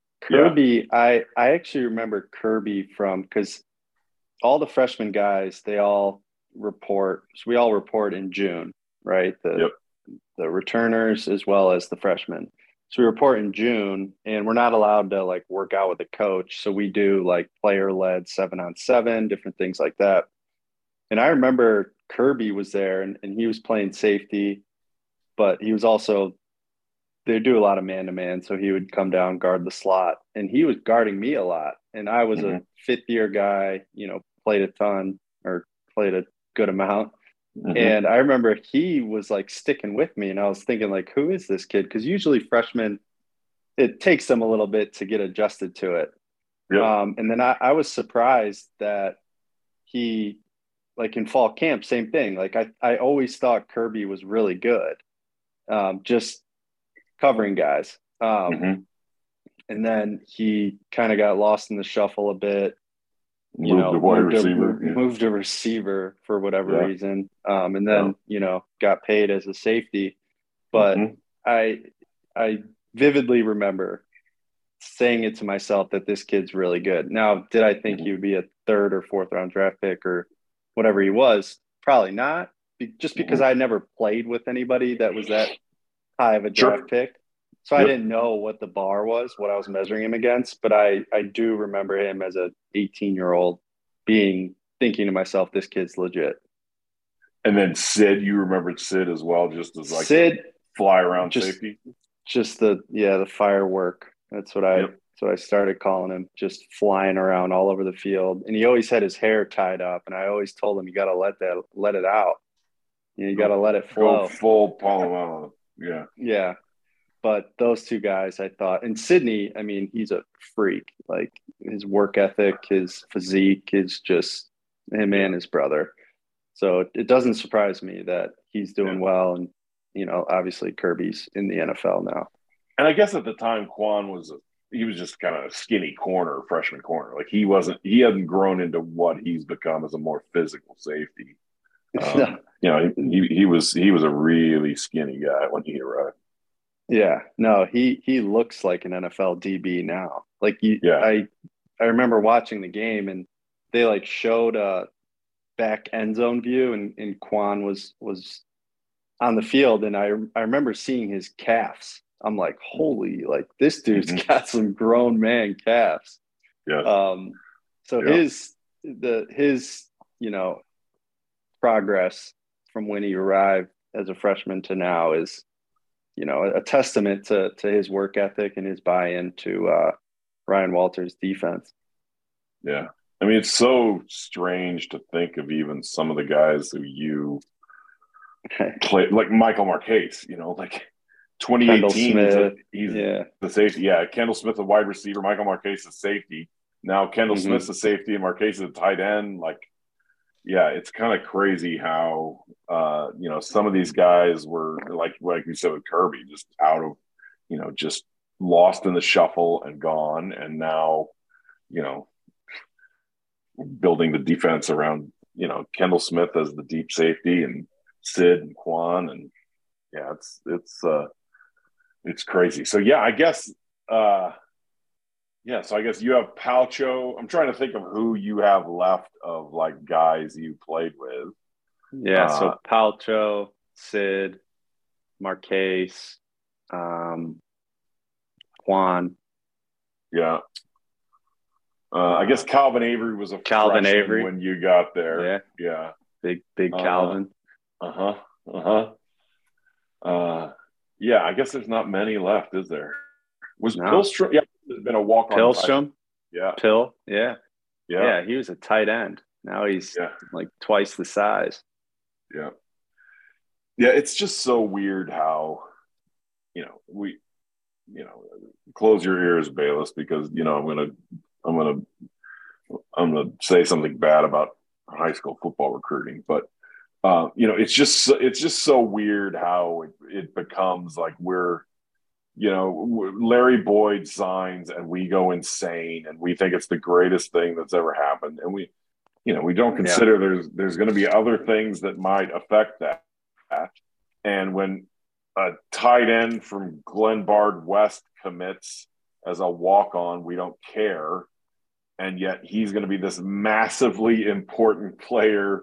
Kirby, yeah. I I actually remember Kirby from because all the freshman guys, they all report. So we all report in June, right? The yep. the returners as well as the freshmen. So we report in June, and we're not allowed to like work out with the coach. So we do like player led seven on seven, different things like that. And I remember Kirby was there, and, and he was playing safety, but he was also they do a lot of man to man. So he would come down, guard the slot, and he was guarding me a lot. And I was mm-hmm. a fifth year guy, you know, played a ton or played a good amount. Mm-hmm. And I remember he was like sticking with me, and I was thinking like, who is this kid? Because usually freshmen, it takes them a little bit to get adjusted to it. Yep. Um, and then I, I was surprised that he, like in fall camp, same thing. Like I, I always thought Kirby was really good, um, just covering guys. Um, mm-hmm. And then he kind of got lost in the shuffle a bit. You moved know, a wide moved receiver, a, yeah. moved a receiver for whatever yeah. reason. Um, and then, yeah. you know, got paid as a safety. But mm-hmm. I, I vividly remember saying it to myself that this kid's really good. Now, did I think mm-hmm. he would be a third or fourth round draft pick or whatever he was? Probably not, just because mm-hmm. I never played with anybody that was that high of a draft sure. pick. So yep. I didn't know what the bar was, what I was measuring him against, but I, I do remember him as a eighteen year old being, thinking to myself, this kid's legit. And then Sid, you remembered Sid as well, just as like Sid fly around just, safety. Just the, yeah, the firework. That's what I, yep. that's what I started calling him, just flying around all over the field. And he always had his hair tied up. And I always told him, you got to let that, let it out. You, know, you got to let it flow. Go full Palomalo. Yeah. Yeah. But those two guys, I thought, and Sydney, I mean, he's a freak. Like his work ethic, his physique is just him and his brother. So it doesn't surprise me that he's doing yeah. well. And, you know, obviously Kirby's in the N F L now. And I guess at the time, Quan was, a, he was just kind of a skinny corner, freshman corner. Like he wasn't, he hadn't grown into what he's become as a more physical safety. Um, you know, he, he was, he was a really skinny guy when he arrived. Yeah, no, he he looks like an N F L D B now. Like you, yeah. I I remember watching the game and they like showed a back end zone view and, and Quan was was on the field and I I remember seeing his calves. I'm like, holy, like this dude's mm-hmm. got some grown man calves. Yeah. Um. So yeah. his the his you know progress from when he arrived as a freshman to now is, you know, a testament to to his work ethic and his buy-in to uh, Ryan Walters' defense. Yeah. I mean, it's so strange to think of even some of the guys who you play, like Michael Marquez, you know, like twenty eighteen, he's, a, he's yeah. the safety. Yeah. Kendall Smith, a wide receiver, Michael Marquez, a safety. Now Kendall mm-hmm. Smith's a safety and Marquez is a tight end. Like, yeah, it's kind of crazy how, uh, you know, some of these guys were like, like you said with Kirby, just out of, you know, just lost in the shuffle and gone. And now, you know, building the defense around, you know, Kendall Smith as the deep safety and Sid and Quan. And yeah, it's, it's, uh, it's crazy. So yeah, I guess, uh, yeah, so I guess you have Palcho. I'm trying to think of who you have left of like guys you played with. Yeah, uh, so Palcho, Sid, Marquez, um, Juan. Yeah. Uh, I guess Calvin Avery was a Calvin Avery when you got there. Yeah. Yeah. Big, big uh, Calvin. Uh-huh. Uh-huh. Uh, yeah, I guess there's not many left, is there? Was no. Pill Strom? Yeah, been a walk on. Pilstrom. Yeah. Pill. Yeah. yeah. Yeah. He was a tight end. Now he's yeah. like twice the size. Yeah. Yeah. It's just so weird how, you know, we, you know, close your ears, Bayless, because, you know, I'm going to, I'm going to, I'm going to say something bad about high school football recruiting, but, uh, you know, it's just, it's just so weird how it, it becomes like we're, you know, Larry Boyd signs and we go insane and we think it's the greatest thing that's ever happened. And we, you know, we don't consider yeah. there's, there's going to be other things that might affect that. And when a tight end from Glenbard West commits as a walk-on, we don't care. And yet he's going to be this massively important player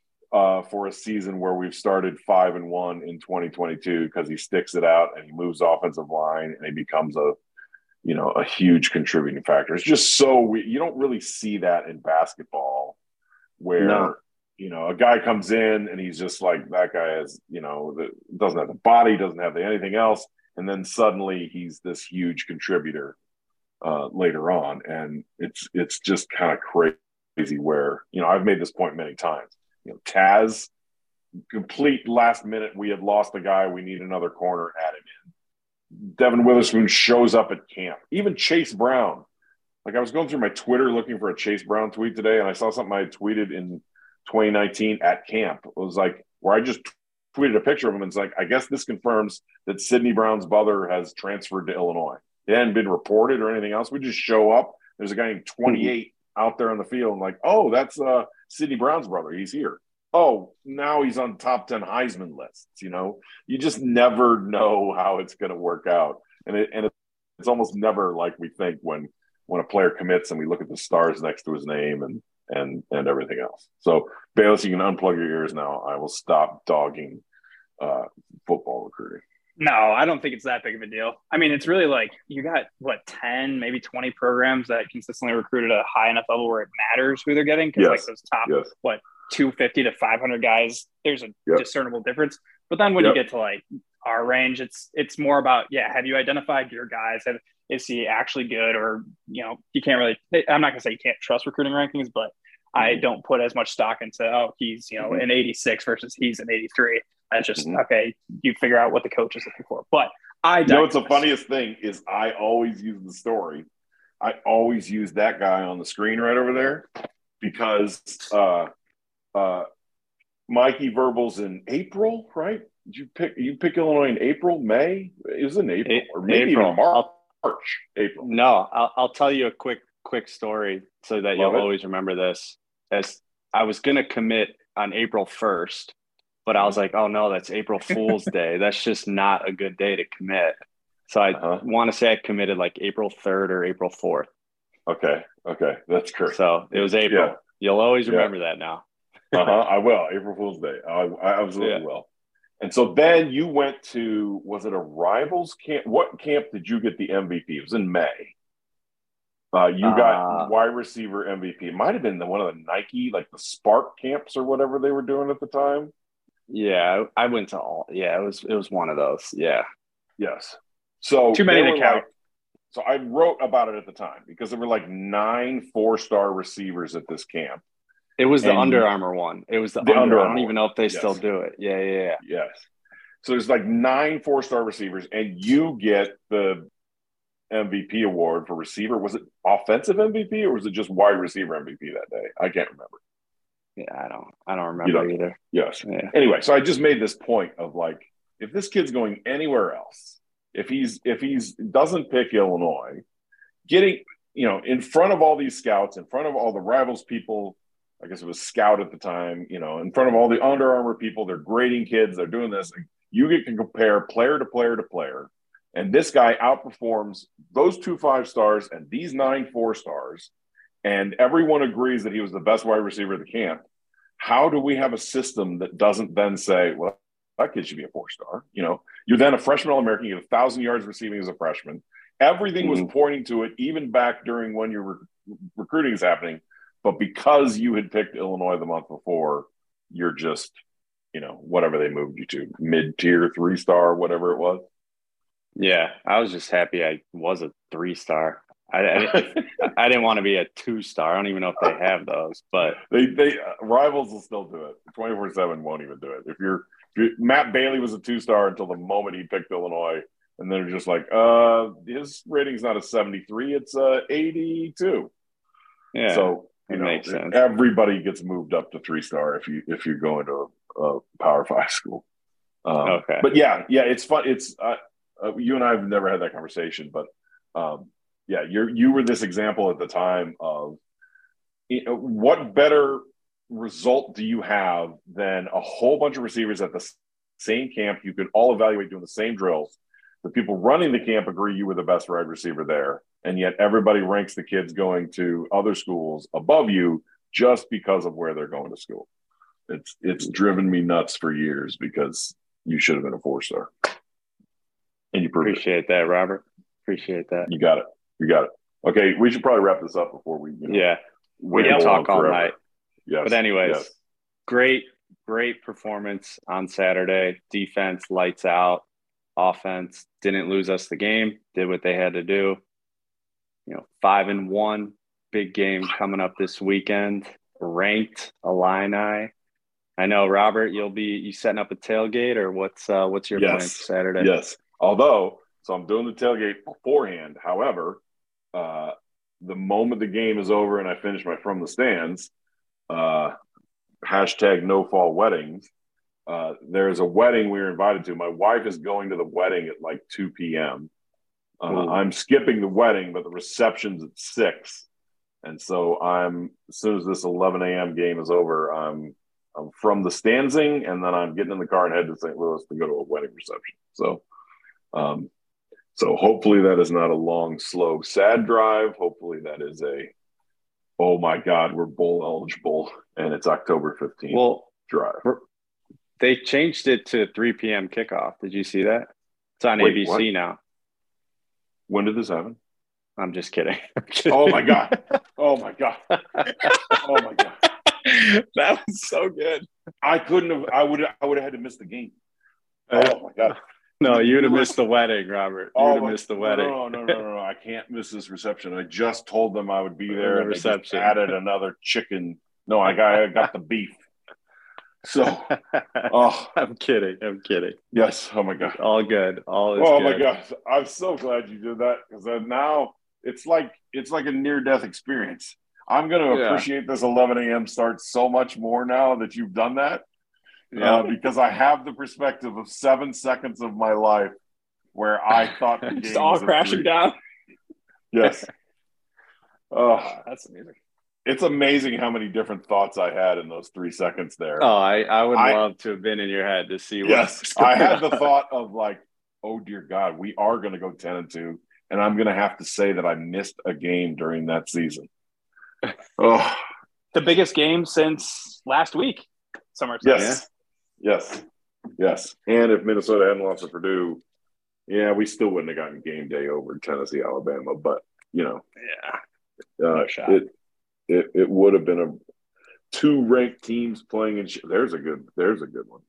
uh, for a season where we've started five and one in twenty twenty-two because he sticks it out and he moves offensive line and he becomes a, you know, a huge contributing factor. It's just so you don't really see that in basketball where, no. you know, a guy comes in and he's just like, that guy has, you know, the, doesn't have the body, doesn't have the, anything else. And then suddenly he's this huge contributor uh, later on. And it's, it's just kind of crazy where, you know, I've made this point many times. You know, Taz, complete last minute, we had lost a guy, we need another corner, add him in. Devin Witherspoon shows up at camp. Even Chase Brown. Like I was going through my Twitter looking for a Chase Brown tweet today, and I saw something I had tweeted in twenty nineteen at camp. It was like where I just tweeted a picture of him, and it's like, I guess this confirms that Sidney Brown's brother has transferred to Illinois. It hadn't been reported or anything else. We just show up. There's a guy named twenty-eight out there on the field, and like, oh, that's uh, Sidney Brown's brother. He's here. Oh, now he's on top ten Heisman lists. You know, you just never know how it's going to work out. And it, and it's almost never like we think when, when a player commits and we look at the stars next to his name and, and, and everything else. So Bayless, you can unplug your ears now. I will stop dogging uh, football recruiting. No, I don't think it's that big of a deal. I mean, it's really like you got what, ten, maybe twenty programs that consistently recruit at a high enough level where it matters who they're getting. Because yes. like those top, yes. what, two fifty to five hundred guys, there's a yep. discernible difference. But then when yep. you get to like our range, it's it's more about, yeah, have you identified your guys? Have, is he actually good? Or, you know, you can't really, I'm not going to say you can't trust recruiting rankings, but mm-hmm. I don't put as much stock into, oh, he's, you know, mm-hmm. an eighty-six versus he's an eighty-three. That's just, mm-hmm. okay, you figure out what the coach is looking for. But I You know what's the funniest thing is I always use the story. I always use that guy on the screen right over there because uh, uh, Mikey Verbals in April, right? Did you pick you pick Illinois in April, May? It was in April, or maybe April. even March. March, April. No, I'll, I'll tell you a quick quick story so that Love you'll it. always remember this. As I was going to commit on April first, but I was like, oh no, that's April Fool's Day. That's just not a good day to commit. So I uh-huh. want to say I committed like April third or April fourth. Okay, okay, that's correct. So it was April. Yeah. You'll always remember yeah. that now. uh-huh. I will. April Fool's Day. I, I absolutely yeah. will. And so then you went to, was it a Rivals camp? What camp did you get the M V P? It was in May. Uh, you got uh, wide receiver M V P. It might have been the, one of the Nike, like the Spark camps or whatever they were doing at the time. Yeah, I went to all. Yeah, it was it was one of those. Yeah. Yes. So too many to count. Like, so I wrote about it at the time because there were like nine four-star receivers at this camp. It was the and Under Armour one. It was the, the Under, Under Armour. I don't even know if they yes. still do it. Yeah, yeah, yeah. Yes. So there's like nine four-star receivers, and you get the M V P award for receiver. Was it offensive M V P or was it just wide receiver M V P that day? I can't remember. Yeah, I don't. I don't remember don't, either. Yes. Yeah. Anyway, so I just made this point of like, if this kid's going anywhere else, if he's if he's doesn't pick Illinois, getting you know in front of all these scouts, in front of all the Rivals people. I guess it was Scout at the time, you know, in front of all the Under Armour people, they're grading kids, they're doing this. You get to compare player to player to player. And this guy outperforms those two five stars and these nine four stars. And everyone agrees that he was the best wide receiver of the camp. How do we have a system that doesn't then say, well, that kid should be a four star? You know, you're then a freshman All-American, you have a thousand yards receiving as a freshman. Everything mm-hmm. was pointing to it, even back during when your re- recruiting is happening. But because you had picked Illinois the month before, you're just, you know, whatever they moved you to, mid-tier, three-star, whatever it was. Yeah, I was just happy I was a three-star. I, I, I didn't want to be a two-star. I don't even know if they have those, but they they uh, rivals will still do it. twenty-four seven won't even do it. If you're, if you're Matt Bailey was a two-star until the moment he picked Illinois, and they're just like, uh, his rating's not a seventy-three, it's a eighty-two. Yeah, so you know, makes sense. Everybody gets moved up to three-star if you if you're going to a, a Power Five school. Um, okay, but yeah, yeah, it's fun. It's uh, uh, you and I have never had that conversation, but. Um, Yeah, you you were this example at the time of you know, what better result do you have than a whole bunch of receivers at the same camp? You could all evaluate doing the same drills. The people running the camp agree you were the best wide receiver there, and yet everybody ranks the kids going to other schools above you just because of where they're going to school. It's it's driven me nuts for years because you should have been a four star, and you appreciate that, Robert. Appreciate that. You got it. You got it. Okay, we should probably wrap this up before we. You know, yeah, we can talk all forever. night. Yes. But anyways, yes. great, great performance on Saturday. Defense lights out. Offense didn't lose us the game. Did what they had to do. You know, five and one. Big game coming up this weekend. Ranked Illini. I know, Robert. You'll be you setting up a tailgate, or what's uh, what's your yes. plan for Saturday? Yes. Although, so I'm doing the tailgate beforehand. However. Uh, the moment the game is over and I finish my From the Stands, uh, hashtag no fall weddings, uh, there's a wedding we were invited to. My wife is going to the wedding at like two p.m. Uh, I'm skipping the wedding, but the reception's at six. And so I'm, as soon as this eleven a.m. game is over, I'm I'm from the Stanzing, and then I'm getting in the car and head to Saint Louis to go to a wedding reception. So, um, So hopefully that is not a long, slow, sad drive. Hopefully that is a, oh my God, we're bowl eligible, and it's October fifteenth well, drive. They changed it to three p.m. kickoff. Did you see that? It's on Wait, A B C what? now. When did this happen? I'm just kidding. I'm kidding. Oh my God. Oh my God. Oh my God. That was so good. I couldn't have, I would I would have had to miss the game. Oh my God. No, you would have missed the wedding, Robert. You oh, would have missed the wedding. No, no, no, no, no. I can't miss this reception. I just told them I would be there. The and reception. They just added another chicken. No, I got I got the beef. So, oh, I'm kidding. I'm kidding. Yes. Oh my God. All good. All is oh good. my God. I'm so glad you did that because now it's like it's like a near death experience. I'm going to Yeah. appreciate this eleven a.m. start so much more now that you've done that. Yeah. Uh, because I have the perspective of seven seconds of my life where I thought the game just all was crashing three. down. Yes. Oh, Oh, that's amazing. it's amazing how many different thoughts I had in those three seconds there. Oh, I, I would I- love to have been in your head to see what. Yes, I had the thought of like, oh dear God, we are going to go ten and two, and I'm going to have to say that I missed a game during that season. Oh, The biggest game since last week. Summer. yes, yes, yes. And if Minnesota hadn't lost to Purdue, yeah, we still wouldn't have gotten game day over Tennessee, Alabama. But you know, Yeah. uh, No shot. it it it would have been a two ranked teams playing in. There's a good. There's a good one.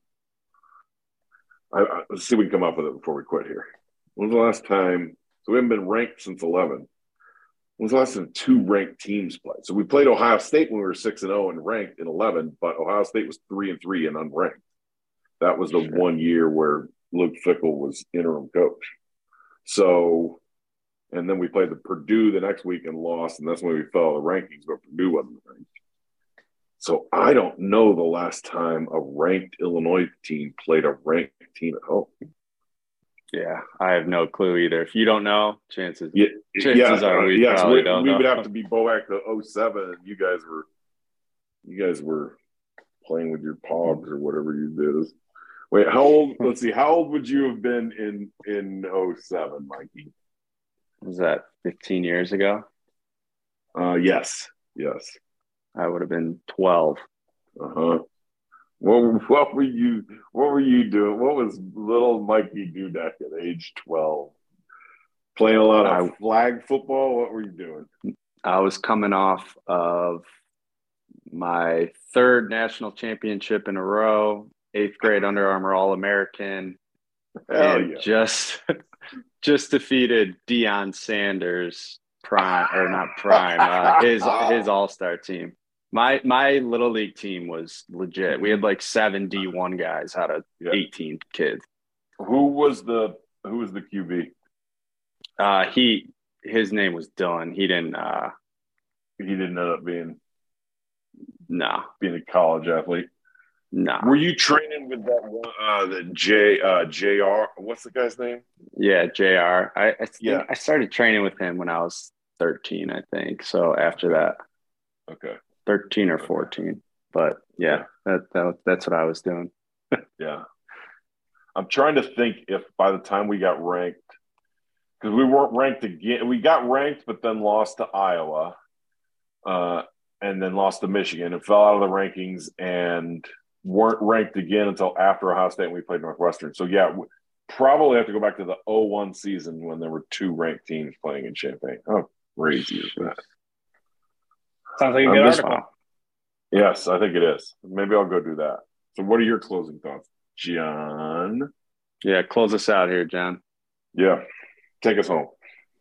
I, I, let's see if we can come up with it before we quit here. When was the last time? So we haven't been ranked since eleven. When was the last time two ranked teams played? So we played Ohio State when we were six and zero and ranked in eleven, but Ohio State was three and three and unranked. That was the Sure. one year where Luke Fickell was interim coach. So, and then we played the Purdue the next week and lost, and that's when we fell in the rankings. But Purdue wasn't ranked. So I don't know the last time a ranked Illinois team played a ranked team at home. Yeah, I have no clue either. If you don't know, chances Yeah, chances yeah, are we yes, probably we, don't we know. would have to be go back to oh seven, and you guys were, you guys were playing with your pogs or whatever you did. Wait, how old? Let's see, how old would you have been in in oh seven, Mikey? Was that fifteen years ago? Uh, yes, yes. I would have been twelve. Uh huh. What what were you what were you doing? What was little Mikey Dudek at age twelve? Playing a lot of I- flag football? What were you doing? I was coming off of my third national championship in a row, eighth grade Under Armour All-American, Hell and yeah. just just defeated Deion Sanders prime or not prime, uh, his his all-star team. My my little league team was legit. We had like seven D one guys out of yeah. eighteen kids. Who was the who was the Q B? Uh, he his name was Dylan. He didn't. Uh, he didn't end up being. No, being a college athlete. No. Were you training with that one, uh, the J, uh, J R? What's the guy's name? Yeah, J R. I, I think yeah. I started training with him when I was thirteen, I think. So after that, okay, thirteen or fourteen. But yeah, that, that that's what I was doing. Yeah, I'm trying to think if by the time we got ranked, because we weren't ranked again, we got ranked, but then lost to Iowa, uh, and then lost to Michigan, and fell out of the rankings and weren't ranked again until after Ohio State and we played Northwestern. So, yeah, we probably have to go back to the oh one season when there were two ranked teams playing in Champaign. How crazy is that? Sounds like a good article. Yes, I think it is. Maybe I'll go do that. So what are your closing thoughts, John? Yeah, close us out here, John. Yeah, take us home.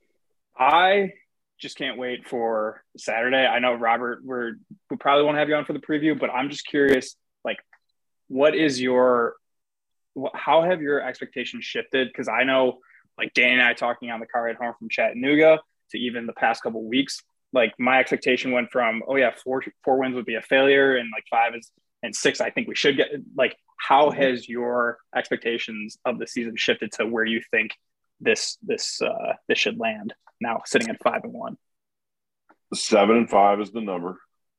I just can't wait for Saturday. I know, Robert, we're, we probably won't have you on for the preview, but I'm just curious, like, what is your – how have your expectations shifted? Because I know, like, Danny and I talking on the car ride home from Chattanooga to even the past couple of weeks, like, my expectation went from, oh, yeah, four four wins would be a failure and, like, five is – and six, I think we should get – like, how has your expectations of the season shifted to where you think this this uh, this should land now, sitting at five and one? Seven and five is the number.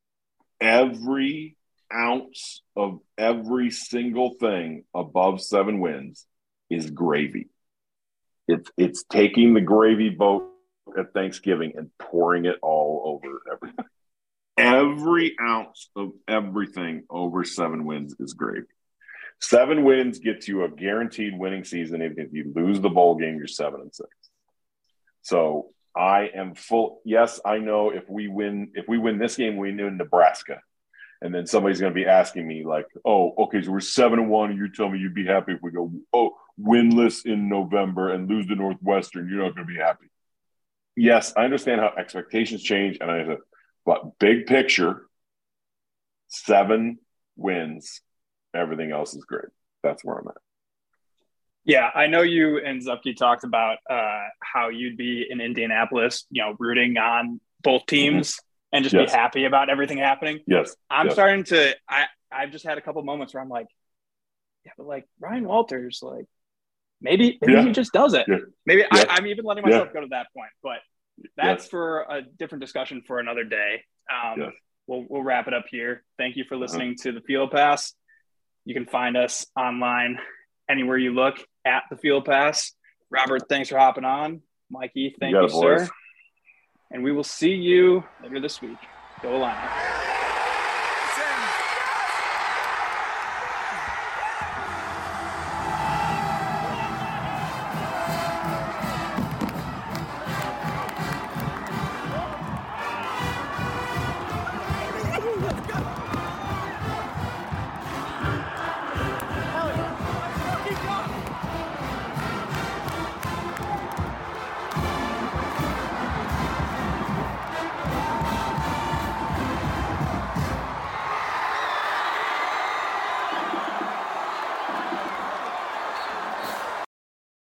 Every ounce of every single thing above seven wins is gravy. It's it's taking the gravy boat at Thanksgiving and pouring it all over everything. Every ounce of everything over seven wins is gravy. Seven wins gets you a guaranteed winning season. If you lose the bowl game, you're seven and six. So I am full. Yes, I know if we win, if we win this game, we win Nebraska. And then somebody's going to be asking me like, oh, okay, so we're seven and one. And you tell me you'd be happy if we go, oh, winless in November and lose to Northwestern. You're not going to be happy. Yes, I understand how expectations change. And I, but big picture, seven wins. Everything else is great. That's where I'm at. Yeah, I know you and Zupke talked about uh, how you'd be in Indianapolis, you know, rooting on both teams mm-hmm. and just yes. be happy about everything happening. Yes. I'm yes. starting to I, – I've just had a couple moments where I'm like, yeah, but like Ryan Walters, like maybe, maybe yeah. he just does it. Yeah. Maybe yeah. I, I'm even letting myself yeah. go to that point. But that's yes. for a different discussion for another day. Um, yes. we'll, we'll wrap it up here. Thank you for listening uh-huh. to the Field Pass. You can find us online anywhere you look at the Field Pass. Robert, thanks for hopping on. Mikey, thank you, you sir. And we will see you later this week. Go Illini.